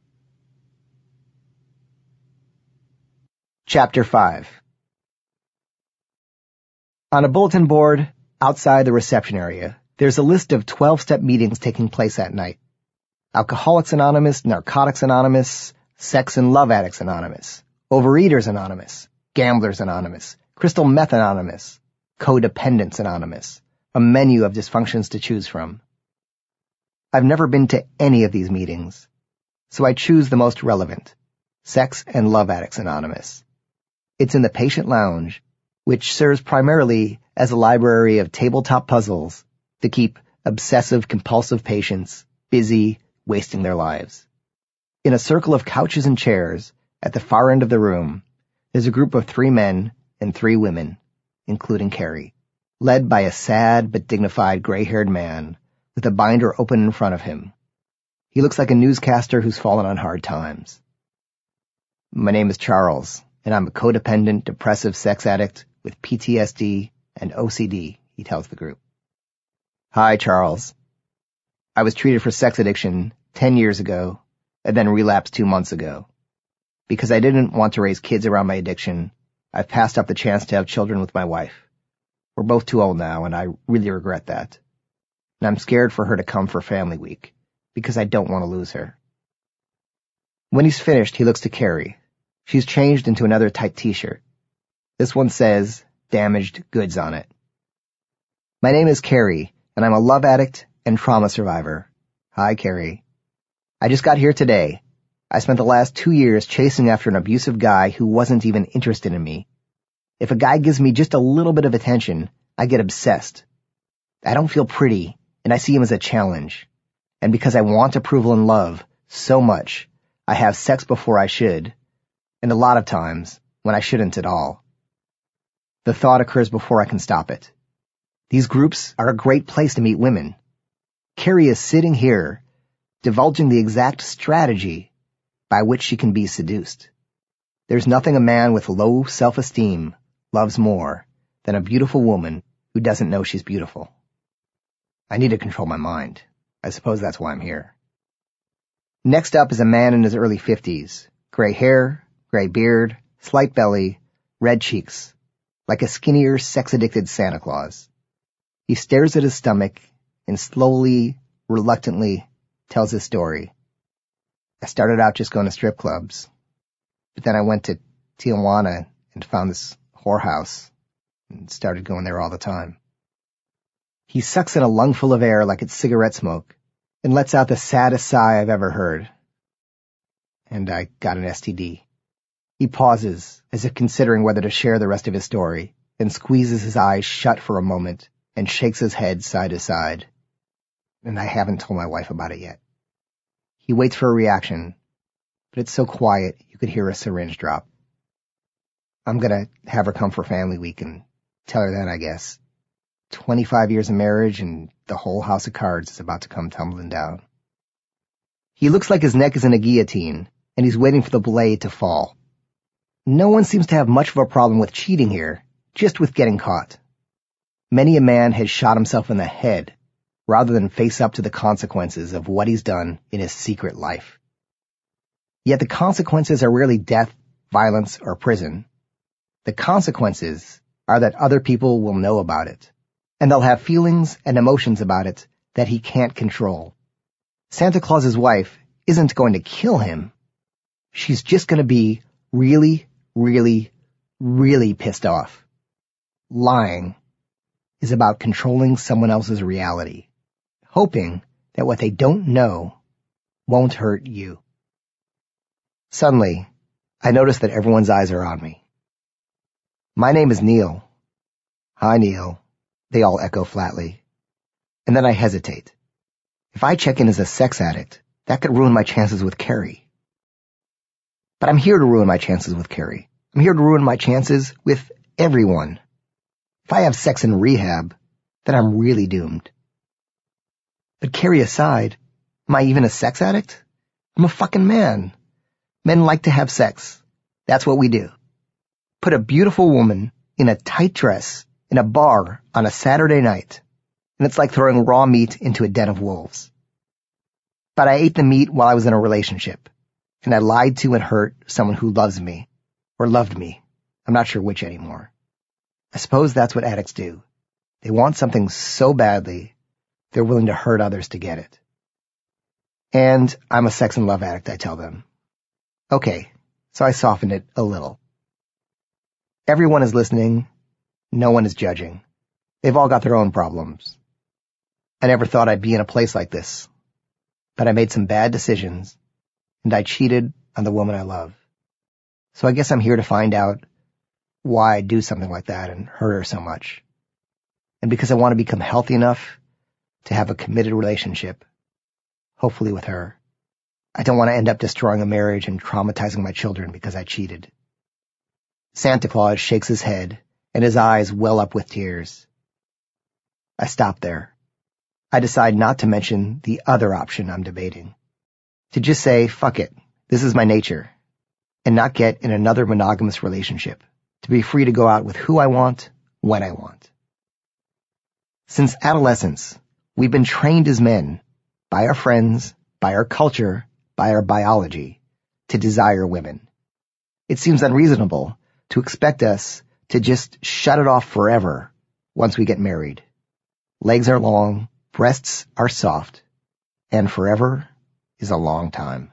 Chapter 5. On a bulletin board outside the reception area, there's a list of 12-step meetings taking place that night. Alcoholics Anonymous, Narcotics Anonymous, Sex and Love Addicts Anonymous, Overeaters Anonymous, Gamblers Anonymous, Crystal Meth Anonymous, Codependents Anonymous, a menu of dysfunctions to choose from. I've never been to any of these meetings, so I choose the most relevant, Sex and Love Addicts Anonymous. It's in the patient lounge, which serves primarily as a library of tabletop puzzles to keep obsessive-compulsive patients busy wasting their lives. In a circle of couches and chairs at the far end of the room, there's a group of 3 men and 3 women, including Carrie, led by a sad but dignified gray-haired man with a binder open in front of him. He looks like a newscaster who's fallen on hard times. My name is Charles, and I'm a codependent, depressive sex addict with PTSD and OCD, he tells the group. Hi, Charles. I was treated for sex addiction 10 years ago and then relapsed 2 months ago. Because I didn't want to raise kids around my addiction, I've passed up the chance to have children with my wife. We're both too old now, and I really regret that. And I'm scared for her to come for Family Week, because I don't want to lose her. When he's finished, he looks to Carrie. She's changed into another tight t-shirt. This one says, Damaged Goods on it. My name is Carrie, and I'm a love addict and trauma survivor. Hi, Carrie. I just got here today. I spent the last 2 years chasing after an abusive guy who wasn't even interested in me. If a guy gives me just a little bit of attention, I get obsessed. I don't feel pretty, and I see him as a challenge. And because I want approval and love so much, I have sex before I should, and a lot of times when I shouldn't at all. The thought occurs before I can stop it. These groups are a great place to meet women. Carrie is sitting here, divulging the exact strategy by which she can be seduced. There's nothing a man with low self-esteem loves more than a beautiful woman who doesn't know she's beautiful. I need to control my mind. I suppose that's why I'm here. Next up is a man in his early 50s. Gray hair, gray beard, slight belly, red cheeks, like a skinnier, sex-addicted Santa Claus. He stares at his stomach and slowly, reluctantly tells his story. I started out just going to strip clubs, but then I went to Tijuana and found this whorehouse and started going there all the time. He sucks in a lungful of air like it's cigarette smoke and lets out the saddest sigh I've ever heard. And I got an STD. He pauses, as if considering whether to share the rest of his story, then squeezes his eyes shut for a moment and shakes his head side to side. And I haven't told my wife about it yet. He waits for a reaction, but it's so quiet you could hear a syringe drop. I'm gonna have her come for Family Week and tell her that, I guess. 25 years of marriage and the whole house of cards is about to come tumbling down. He looks like his neck is in a guillotine, and he's waiting for the blade to fall. No one seems to have much of a problem with cheating here, just with getting caught. Many a man has shot himself in the head rather than face up to the consequences of what he's done in his secret life. Yet the consequences are rarely death, violence, or prison. The consequences are that other people will know about it, and they'll have feelings and emotions about it that he can't control. Santa Claus's wife isn't going to kill him. She's just going to be really, really, really pissed off. Lying. is about controlling someone else's reality, hoping that what they don't know won't hurt you. Suddenly, I notice that everyone's eyes are on me. My name is Neil. Hi, Neil, they all echo flatly. And then I hesitate. If I check in as a sex addict, that could ruin my chances with Carrie. But I'm here to ruin my chances with Carrie. I'm here to ruin my chances with everyone. If I have sex in rehab, then I'm really doomed. But Carrie aside, am I even a sex addict? I'm a fucking man. Men like to have sex. That's what we do. Put a beautiful woman in a tight dress in a bar on a Saturday night, and it's like throwing raw meat into a den of wolves. But I ate the meat while I was in a relationship, and I lied to and hurt someone who loves me, or loved me. I'm not sure which anymore. I suppose that's what addicts do. They want something so badly, they're willing to hurt others to get it. And I'm a sex and love addict, I tell them. Okay, so I softened it a little. Everyone is listening. No one is judging. They've all got their own problems. I never thought I'd be in a place like this. But I made some bad decisions, and I cheated on the woman I love. So I guess I'm here to find out why I do something like that and hurt her so much. And because I want to become healthy enough to have a committed relationship, hopefully with her. I don't want to end up destroying a marriage and traumatizing my children because I cheated. Santa Claus shakes his head, and his eyes well up with tears. I stop there. I decide not to mention the other option I'm debating. To just say, fuck it, this is my nature, and not get in another monogamous relationship. To be free to go out with who I want, when I want. Since adolescence, we've been trained as men, by our friends, by our culture, by our biology, to desire women. It seems unreasonable to expect us to just shut it off forever once we get married. Legs are long, breasts are soft, and forever is a long time.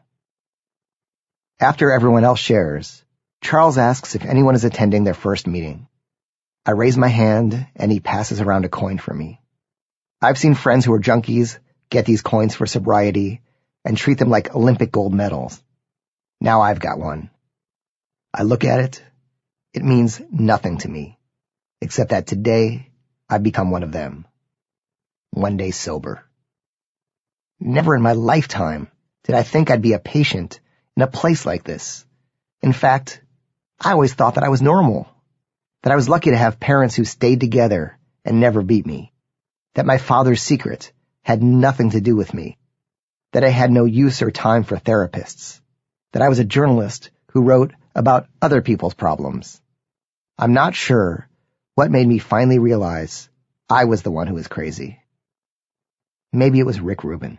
After everyone else shares, Charles asks if anyone is attending their first meeting. I raise my hand, and he passes around a coin for me. I've seen friends who are junkies get these coins for sobriety and treat them like Olympic gold medals. Now I've got one. I look at it. It means nothing to me, except that today I've become one of them. One day sober. Never in my lifetime did I think I'd be a patient in a place like this. In fact, I always thought that I was normal, that I was lucky to have parents who stayed together and never beat me, that my father's secret had nothing to do with me, that I had no use or time for therapists, that I was a journalist who wrote about other people's problems. I'm not sure what made me finally realize I was the one who was crazy. Maybe it was Rick Rubin.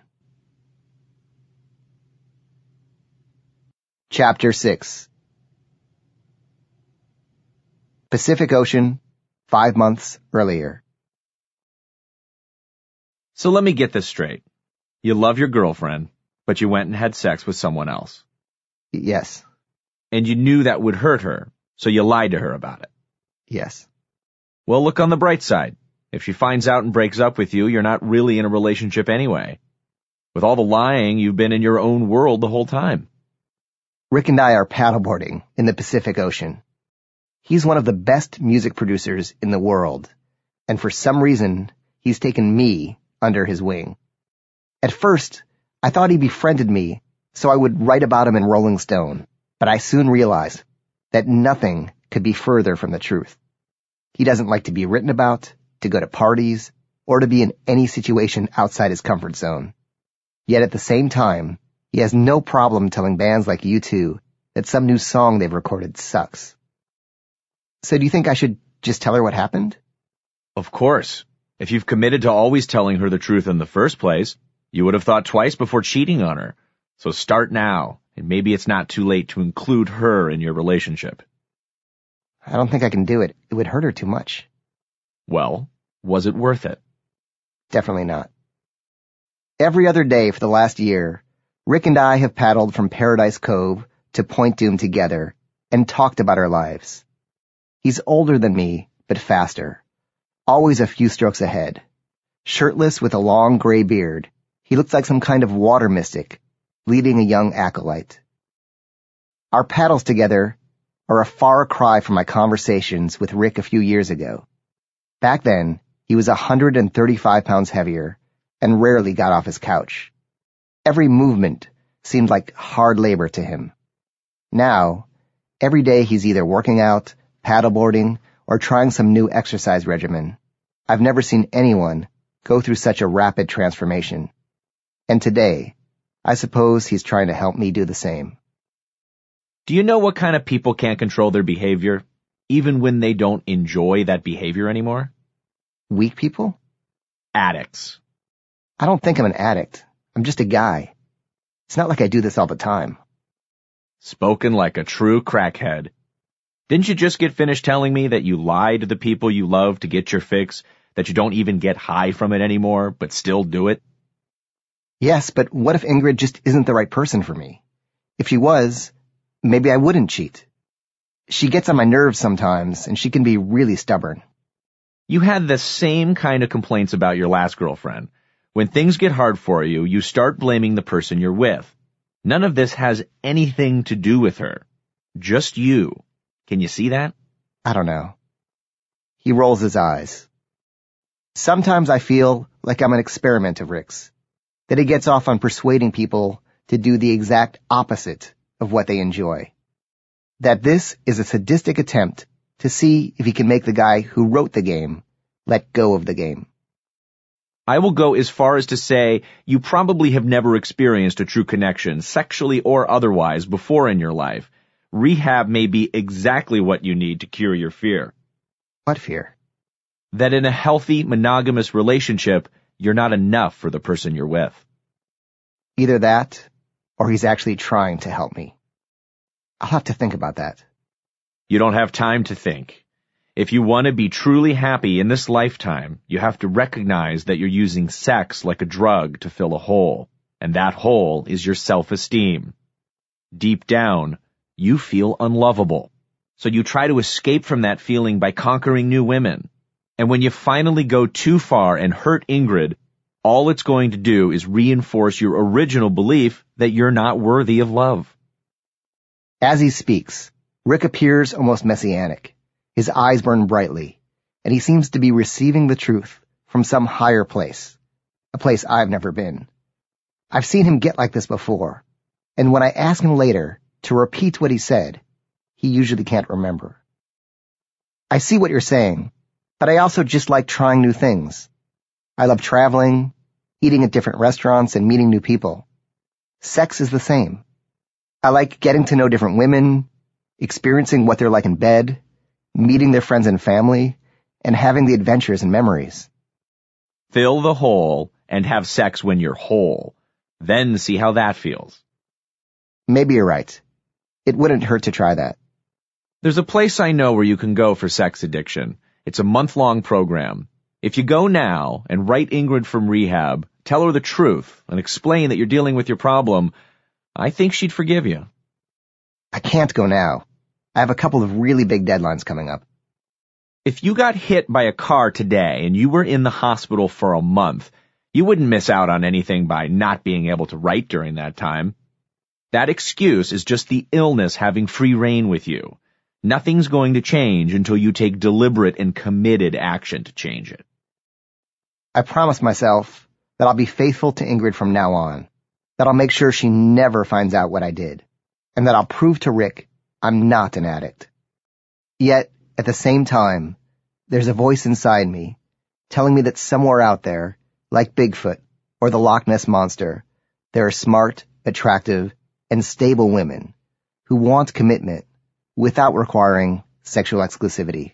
Chapter 6. Pacific Ocean, 5 months earlier. So let me get this straight. You love your girlfriend, but you went and had sex with someone else. Yes. And you knew that would hurt her, so you lied to her about it. Yes. Well, look on the bright side. If she finds out and breaks up with you, you're not really in a relationship anyway. With all the lying, you've been in your own world the whole time. Rick and I are paddleboarding in the Pacific Ocean. He's one of the best music producers in the world, and for some reason, he's taken me under his wing. At first, I thought he befriended me so I would write about him in Rolling Stone, but I soon realized that nothing could be further from the truth. He doesn't like to be written about, to go to parties, or to be in any situation outside his comfort zone. Yet at the same time, he has no problem telling bands like U2 that some new song they've recorded sucks. So do you think I should just tell her what happened? Of course. If you've committed to always telling her the truth in the first place, you would have thought twice before cheating on her. So start now, and maybe it's not too late to include her in your relationship. I don't think I can do it. It would hurt her too much. Well, was it worth it? Definitely not. Every other day for the last year, Rick and I have paddled from Paradise Cove to Point Doom together and talked about our lives. He's older than me, but faster. always a few strokes ahead. Shirtless with a long gray beard, he looks like some kind of water mystic, leading a young acolyte. Our paddles together are a far cry from my conversations with Rick a few years ago. Back then, he was 135 pounds heavier and rarely got off his couch. Every movement seemed like hard labor to him. Now, every day he's either working out, paddleboarding, or trying some new exercise regimen. I've never seen anyone go through such a rapid transformation. And today, I suppose he's trying to help me do the same. Do you know what kind of people can't control their behavior, even when they don't enjoy that behavior anymore? Weak people? Addicts. I don't think I'm an addict. I'm just a guy. It's not like I do this all the time. Spoken like a true crackhead. Didn't you just get finished telling me that you lie to the people you love to get your fix, that you don't even get high from it anymore, but still do it? Yes, but what if Ingrid just isn't the right person for me? If she was, maybe I wouldn't cheat. She gets on my nerves sometimes, and she can be really stubborn. You had the same kind of complaints about your last girlfriend. When things get hard for you, you start blaming the person you're with. None of this has anything to do with her. Just you. Can you see that? I don't know. He rolls his eyes. Sometimes I feel like I'm an experiment of Rick's, that he gets off on persuading people to do the exact opposite of what they enjoy. That this is a sadistic attempt to see if he can make the guy who wrote the game let go of the game. I will go as far as to say you probably have never experienced a true connection, sexually or otherwise, before in your life. Rehab may be exactly what you need to cure your fear. What fear? That in a healthy, monogamous relationship, you're not enough for the person you're with. Either that, or he's actually trying to help me. I'll have to think about that. You don't have time to think. If you want to be truly happy in this lifetime, you have to recognize that you're using sex like a drug to fill a hole, and that hole is your self-esteem. Deep down, you feel unlovable, so you try to escape from that feeling by conquering new women. And when you finally go too far and hurt Ingrid, all it's going to do is reinforce your original belief that you're not worthy of love. As he speaks, Rick appears almost messianic. His eyes burn brightly, and he seems to be receiving the truth from some higher place, a place I've never been. I've seen him get like this before, and when I ask him later to repeat what he said, he usually can't remember. I see what you're saying, but I also just like trying new things. I love traveling, eating at different restaurants, and meeting new people. Sex is the same. I like getting to know different women, experiencing what they're like in bed, meeting their friends and family, and having the adventures and memories. Fill the hole and have sex when you're whole. Then see how that feels. Maybe you're right. It wouldn't hurt to try that. There's a place I know where you can go for sex addiction. It's a month-long program. If you go now and write Ingrid from rehab, tell her the truth, and explain that you're dealing with your problem, I think she'd forgive you. I can't go now. I have a couple of really big deadlines coming up. If you got hit by a car today and you were in the hospital for a month, you wouldn't miss out on anything by not being able to write during that time. That excuse is just the illness having free rein with you. Nothing's going to change until you take deliberate and committed action to change it. I promise myself that I'll be faithful to Ingrid from now on, that I'll make sure she never finds out what I did, and that I'll prove to Rick I'm not an addict. Yet, at the same time, there's a voice inside me telling me that somewhere out there, like Bigfoot or the Loch Ness Monster, there are smart, attractive, and stable women who want commitment without requiring sexual exclusivity.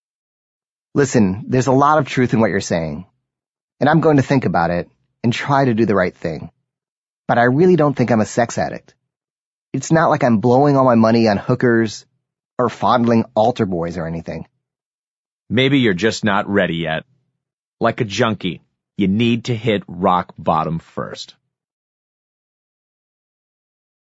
Listen, there's a lot of truth in what you're saying, and I'm going to think about it and try to do the right thing. But I really don't think I'm a sex addict. It's not like I'm blowing all my money on hookers or fondling altar boys or anything. Maybe you're just not ready yet. Like a junkie, you need to hit rock bottom first.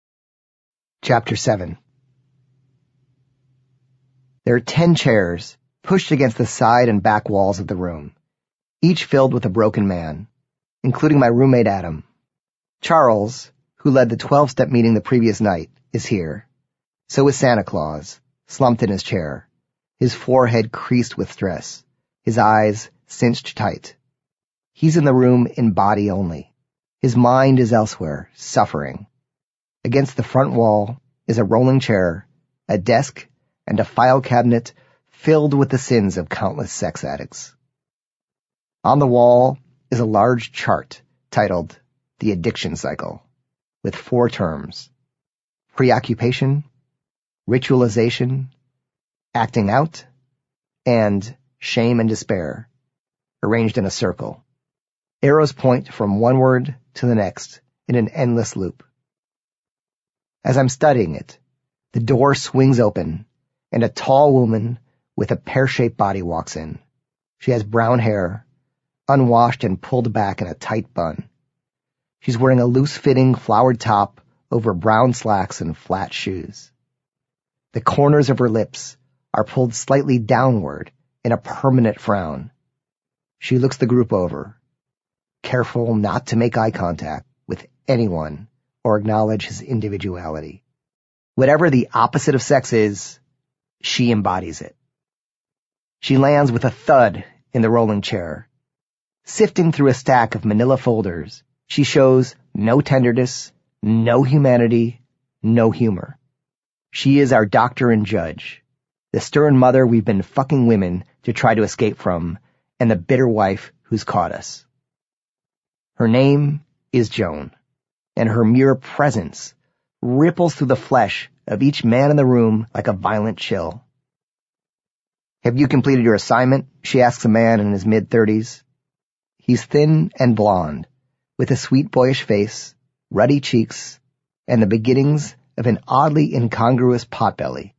Chapter 7. There are 10 chairs pushed against the side and back walls of the room, each filled with a broken man, including my roommate Adam. Charles, who led the 12-step meeting the previous night, is here. So is Santa Claus, slumped in his chair, his forehead creased with stress, his eyes cinched tight. He's in the room in body only. His mind is elsewhere, suffering. Against the front wall is a rolling chair, a desk, and a file cabinet filled with the sins of countless sex addicts. On the wall is a large chart titled The Addiction Cycle, with 4 terms: preoccupation, ritualization, acting out, and shame and despair, arranged in a circle. Arrows point from one word to the next in an endless loop. As I'm studying it, the door swings open, and a tall woman with a pear-shaped body walks in. She has brown hair, unwashed and pulled back in a tight bun. She's wearing a loose-fitting flowered top over brown slacks and flat shoes. The corners of her lips are pulled slightly downward in a permanent frown. She looks the group over, careful not to make eye contact with anyone or acknowledge his individuality. Whatever the opposite of sex is, she embodies it. She lands with a thud in the rolling chair. Sifting through a stack of manila folders, she shows no tenderness, no humanity, no humor. She is our doctor and judge, the stern mother we've been fucking women to try to escape from, and the bitter wife who's caught us. Her name is Joan, and her mere presence ripples through the flesh of each man in the room like a violent chill. "Have you completed your assignment?" she asks a man in his mid-30s. He's thin and blonde, with a sweet boyish face, ruddy cheeks, and the beginnings of an oddly incongruous potbelly.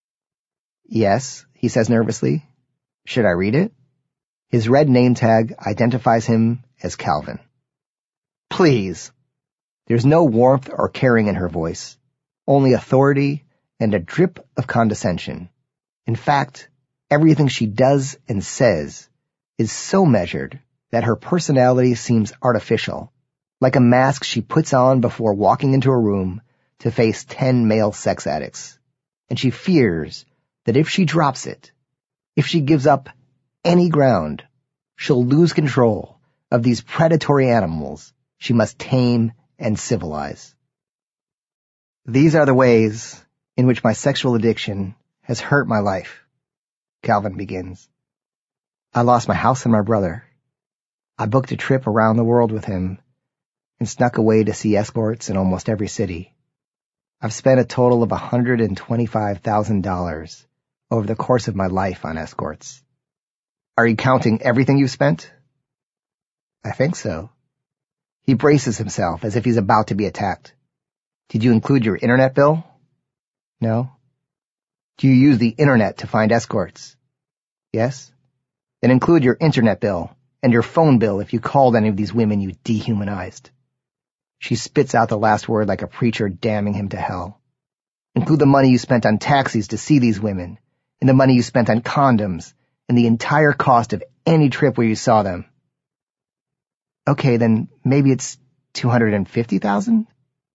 "Yes," he says nervously. "Should I read it?" His red name tag identifies him as Calvin. "Please." There's no warmth or caring in her voice, only authority and a drip of condescension. In fact, everything she does and says is so measured that her personality seems artificial, like a mask she puts on before walking into a room to face 10 male sex addicts. And she fears that if she drops it, if she gives up any ground, she'll lose control of these predatory animals she must tame and civilize. "These are the ways in which my sexual addiction has hurt my life," Calvin begins. "I lost my house and my brother. I booked a trip around the world with him and snuck away to see escorts in almost every city. I've spent a total of $125,000 over the course of my life on escorts." "Are you counting everything you've spent?" "I think so." He braces himself as if he's about to be attacked. "Did you include your internet bill?" "No." "Do you use the internet to find escorts?" "Yes." "Then include your internet bill and your phone bill if you called any of these women you dehumanized." She spits out the last word like a preacher damning him to hell. "Include the money you spent on taxis to see these women, and the money you spent on condoms, and the entire cost of any trip where you saw them." "Okay, then maybe it's $250,000?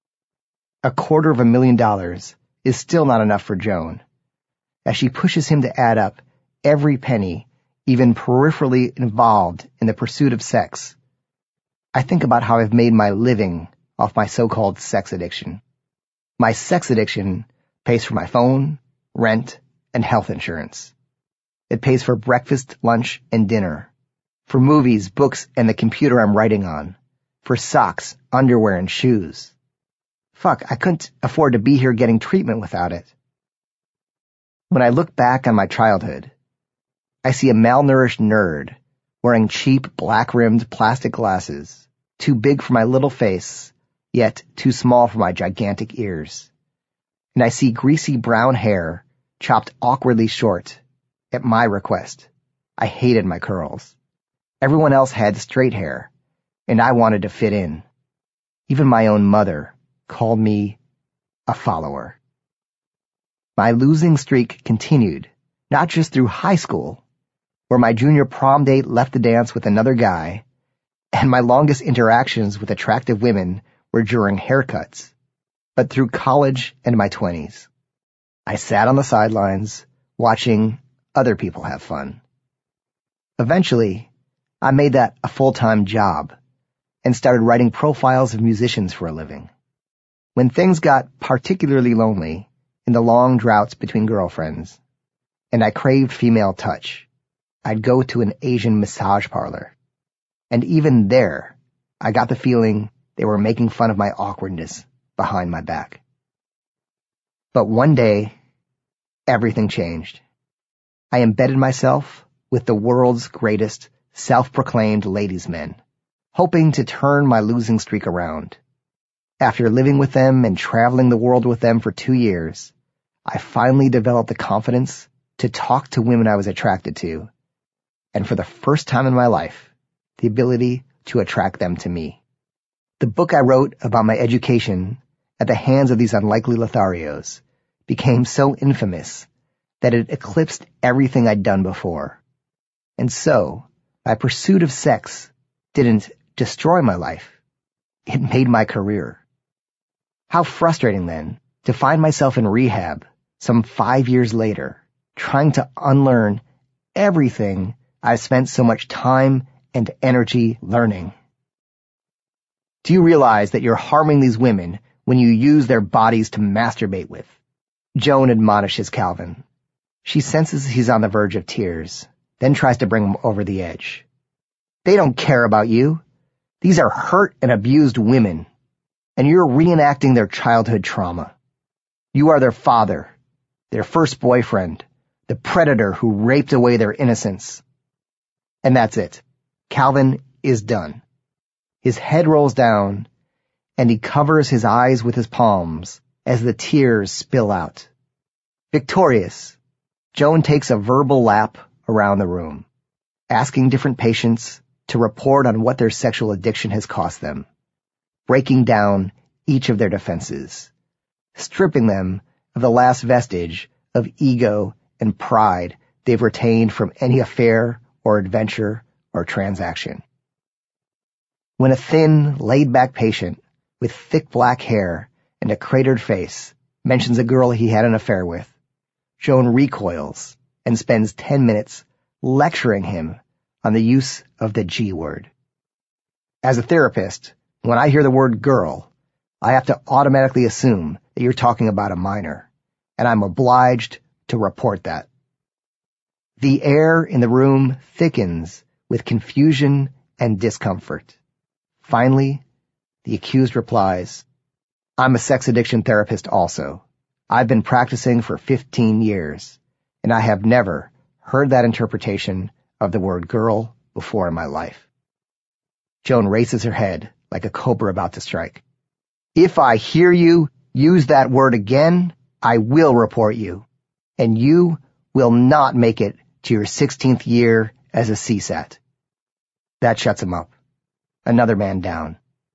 $250,000 is still not enough for Joan. As she pushes him to add up every penny, even peripherally involved in the pursuit of sex, I think about how I've made my living off my so-called sex addiction. My sex addiction pays for my phone, rent, and health insurance. It pays for breakfast, lunch, and dinner, for movies, books, and the computer I'm writing on, for socks, underwear, and shoes. Fuck, I couldn't afford to be here getting treatment without it. When I look back on my childhood, I see a malnourished nerd wearing cheap, black-rimmed plastic glasses, too big for my little face, yet too small for my gigantic ears. And I see greasy brown hair chopped awkwardly short, at my request. I hated my curls. Everyone else had straight hair, and I wanted to fit in. Even my own mother called me a follower. My losing streak continued not just through high school, where my junior prom date left the dance with another guy, and my longest interactions with attractive women were during haircuts, but through college and my 20s. I sat on the sidelines, watching other people have fun. Eventually, I made that a full-time job and started writing profiles of musicians for a living. When things got particularly lonely in the long droughts between girlfriends, and I craved female touch, I'd go to an Asian massage parlor. And even there, I got the feeling they were making fun of my awkwardness behind my back. But one day, everything changed. I embedded myself with the world's greatest self-proclaimed ladies' men, hoping to turn my losing streak around. After living with them and traveling the world with them for 2 years, I finally developed the confidence to talk to women I was attracted to, and for the first time in my life, the ability to attract them to me. The book I wrote about my education at the hands of these unlikely Lotharios became so infamous that it eclipsed everything I'd done before. And so, my pursuit of sex didn't destroy my life. It made my career. How frustrating, then, to find myself in rehab some 5 years later, trying to unlearn everything I've spent so much time and energy learning. Do you realize that you're harming these women when you use their bodies to masturbate with? Joan admonishes Calvin. She senses he's on the verge of tears, then tries to bring him over the edge. They don't care about you. These are hurt and abused women, and you're reenacting their childhood trauma. You are their father, their first boyfriend, the predator who raped away their innocence. And that's it. Calvin is done. His head rolls down, and he covers his eyes with his palms as the tears spill out. Victorious, Joan takes a verbal lap around the room, asking different patients to report on what their sexual addiction has cost them, breaking down each of their defenses, stripping them of the last vestige of ego and pride they've retained from any affair or adventure or transaction. When a thin, laid-back patient with thick black hair and a cratered face mentions a girl he had an affair with, Joan recoils and spends 10 minutes lecturing him on the use of the G word. As a therapist, when I hear the word girl, I have to automatically assume that you're talking about a minor, and I'm obliged to report that. The air in the room thickens with confusion and discomfort. Finally, the accused replies, I'm a sex addiction therapist also. I've been practicing for 15 years, and I have never heard that interpretation of the word girl before in my life. Joan raises her head like a cobra about to strike. If I hear you use that word again, I will report you, and you will not make it to your 16th year as a CSAT. That shuts him up. Another man down.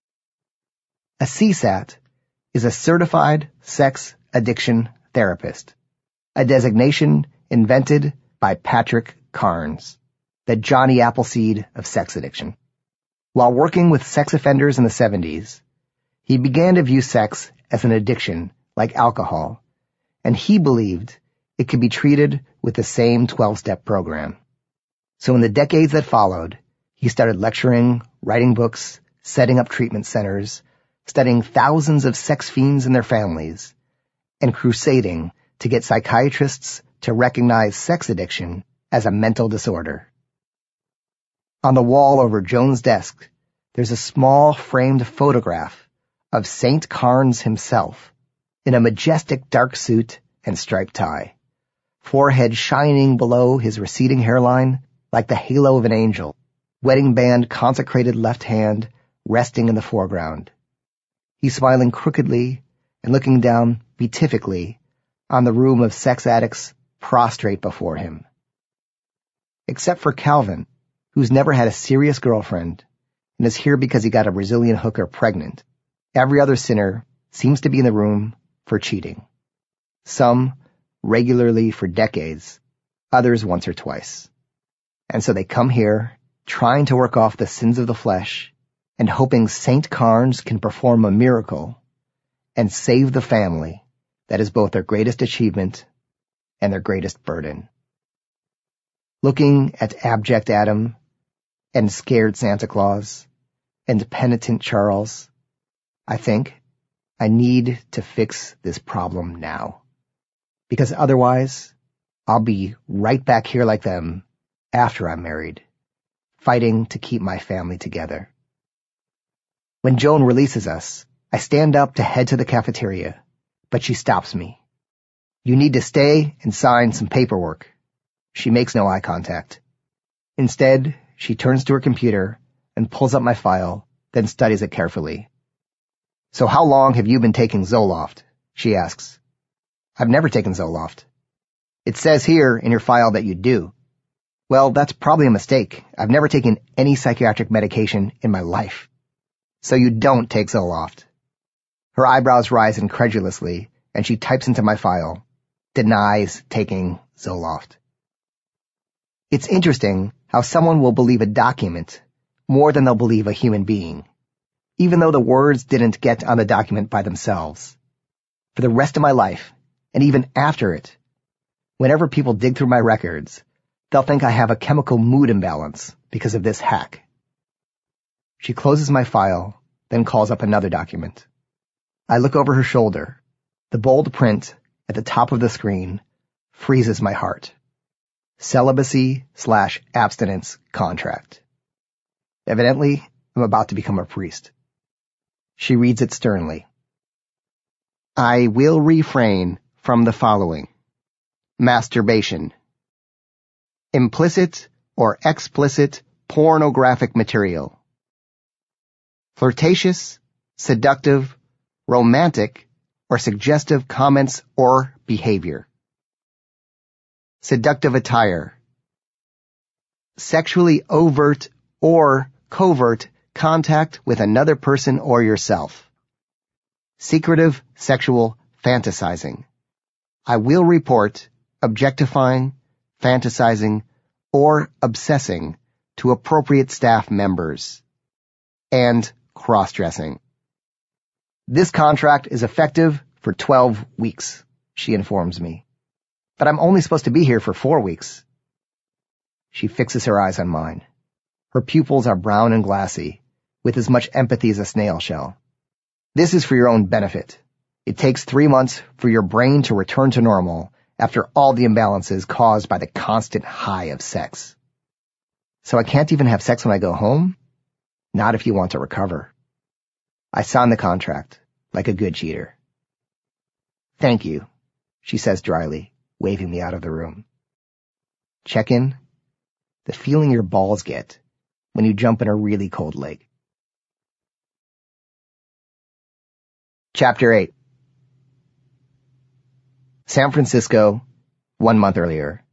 A CSAT is a Certified Sex Addiction Therapist, a designation invented by Patrick Carnes, the Johnny Appleseed of sex addiction. While working with sex offenders in the 70s, he began to view sex as an addiction like alcohol, and he believed it could be treated with the same 12-step program. So in the decades that followed, he started lecturing, writing books, setting up treatment centers, studying thousands of sex fiends and their families, and crusading to get psychiatrists to recognize sex addiction as a mental disorder. On the wall over Joan's desk, there's a small framed photograph of St. Carnes himself in a majestic dark suit and striped tie, forehead shining below his receding hairline like the halo of an angel, wedding band consecrated left hand resting in the foreground. He's smiling crookedly and looking down beatifically on the room of sex addicts prostrate before him. Except for Calvin, who's never had a serious girlfriend and is here because he got a Brazilian hooker pregnant, every other sinner seems to be in the room for cheating. Some regularly for decades, others once or twice. And so they come here, trying to work off the sins of the flesh, and hoping St. Carnes can perform a miracle and save the family that is both their greatest achievement and their greatest burden. Looking at abject Adam and scared Santa Claus and penitent Charles, I think I need to fix this problem now. Because otherwise, I'll be right back here like them after I'm married, fighting to keep my family together. When Joan releases us, I stand up to head to the cafeteria, but she stops me. You need to stay and sign some paperwork. She makes no eye contact. Instead, she turns to her computer and pulls up my file, then studies it carefully. So how long have you been taking Zoloft? She asks. I've never taken Zoloft. It says here in your file that you do. Well, that's probably a mistake. I've never taken any psychiatric medication in my life. So you don't take Zoloft. Her eyebrows rise incredulously, and she types into my file, denies taking Zoloft. It's interesting how someone will believe a document more than they'll believe a human being, even though the words didn't get on the document by themselves. For the rest of my life, and even after it, whenever people dig through my records, they'll think I have a chemical mood imbalance because of this hack. She closes my file, then calls up another document. I look over her shoulder. The bold print at the top of the screen freezes my heart. Celibacy/abstinence contract. Evidently, I'm about to become a priest. She reads it sternly. I will refrain from the following. Masturbation. Implicit or explicit pornographic material. Flirtatious, seductive, romantic, or suggestive comments or behavior. Seductive attire. Sexually overt or covert contact with another person or yourself. Secretive sexual fantasizing. I will report objectifying, fantasizing, or obsessing to appropriate staff members. And cross-dressing. This contract is effective for 12 weeks, she informs me. But I'm only supposed to be here for 4 weeks. She fixes her eyes on mine. Her pupils are brown and glassy, with as much empathy as a snail shell. This is for your own benefit. It takes 3 months for your brain to return to normal after all the imbalances caused by the constant high of sex. So I can't even have sex when I go home? Not if you want to recover. I sign the contract, like a good cheater. Thank you, she says dryly, waving me out of the room. Check in. The feeling your balls get when you jump in a really cold lake. Chapter 8. San Francisco, 1 month earlier.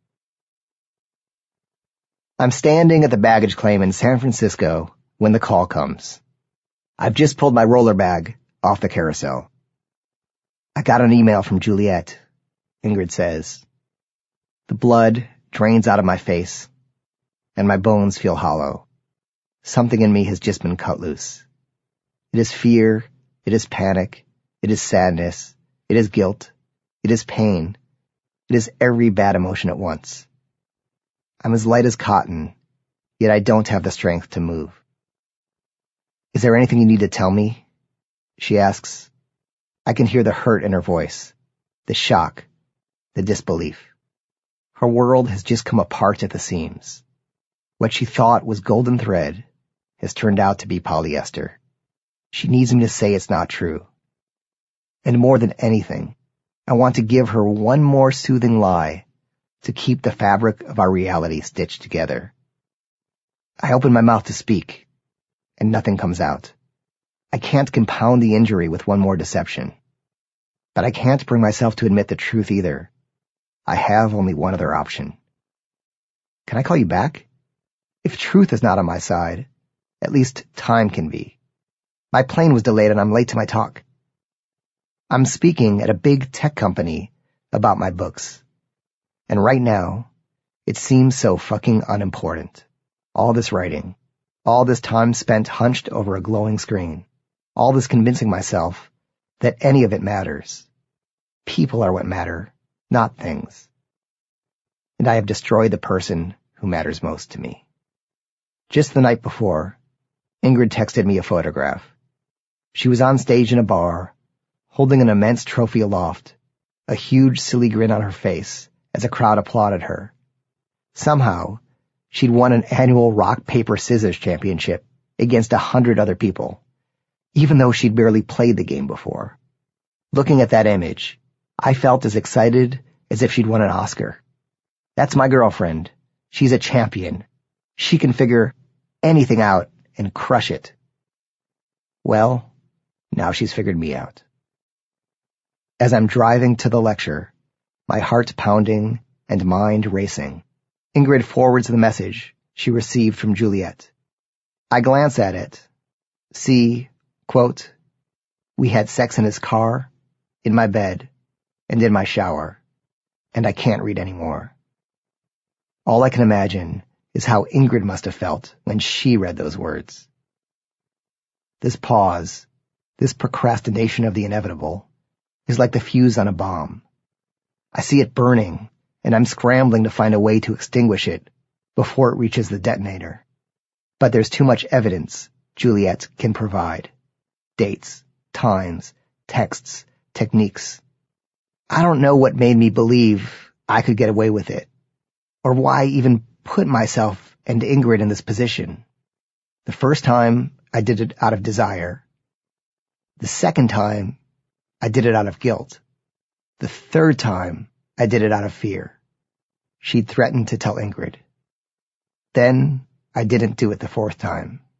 I'm standing at the baggage claim in San Francisco when the call comes. I've just pulled my roller bag off the carousel. I got an email from Juliet, Ingrid says. The blood drains out of my face, and my bones feel hollow. Something in me has just been cut loose. It is fear, it is panic, it is sadness, it is guilt, it is pain, it is every bad emotion at once. I'm as light as cotton, yet I don't have the strength to move. Is there anything you need to tell me? She asks. I can hear the hurt in her voice, the shock, the disbelief. Her world has just come apart at the seams. What she thought was golden thread has turned out to be polyester. She needs me to say it's not true. And more than anything, I want to give her one more soothing lie to keep the fabric of our reality stitched together. I open my mouth to speak, and nothing comes out. I can't compound the injury with one more deception. But I can't bring myself to admit the truth either. I have only one other option. Can I call you back? If truth is not on my side, at least time can be. My plane was delayed and I'm late to my talk. I'm speaking at a big tech company about my books. And right now, It seems so fucking unimportant. All this writing, all this time spent hunched over a glowing screen, all this convincing myself that any of it matters. People are what matter, not things. And I have destroyed the person who matters most to me. Just the night before, Ingrid texted me a photograph. She was on stage in a bar, holding an immense trophy aloft, a huge silly grin on her face as a crowd applauded her. Somehow, she'd won an annual rock, paper, scissors championship against 100 other people, even though she'd barely played the game before. Looking at that image, I felt as excited as if she'd won an Oscar. That's my girlfriend. She's a champion. She can figure anything out and crush it. Well, now she's figured me out. As I'm driving to the lecture, my heart pounding and mind racing, Ingrid forwards the message she received from Juliet. I glance at it, see, quote, "We had sex in his car, in my bed, and in my shower, and I can't read anymore." All I can imagine is how Ingrid must have felt when she read those words. This pause, this procrastination of the inevitable, is like the fuse on a bomb. I see it burning, and I'm scrambling to find a way to extinguish it before it reaches the detonator. But there's too much evidence Juliet can provide. Dates, times, texts, techniques. I don't know what made me believe I could get away with it, or why I even put myself and Ingrid in this position. The first time, I did it out of desire. The second time, I did it out of guilt. The third time, I did it out of fear. She'd threatened to tell Ingrid. Then, I didn't do it the fourth time.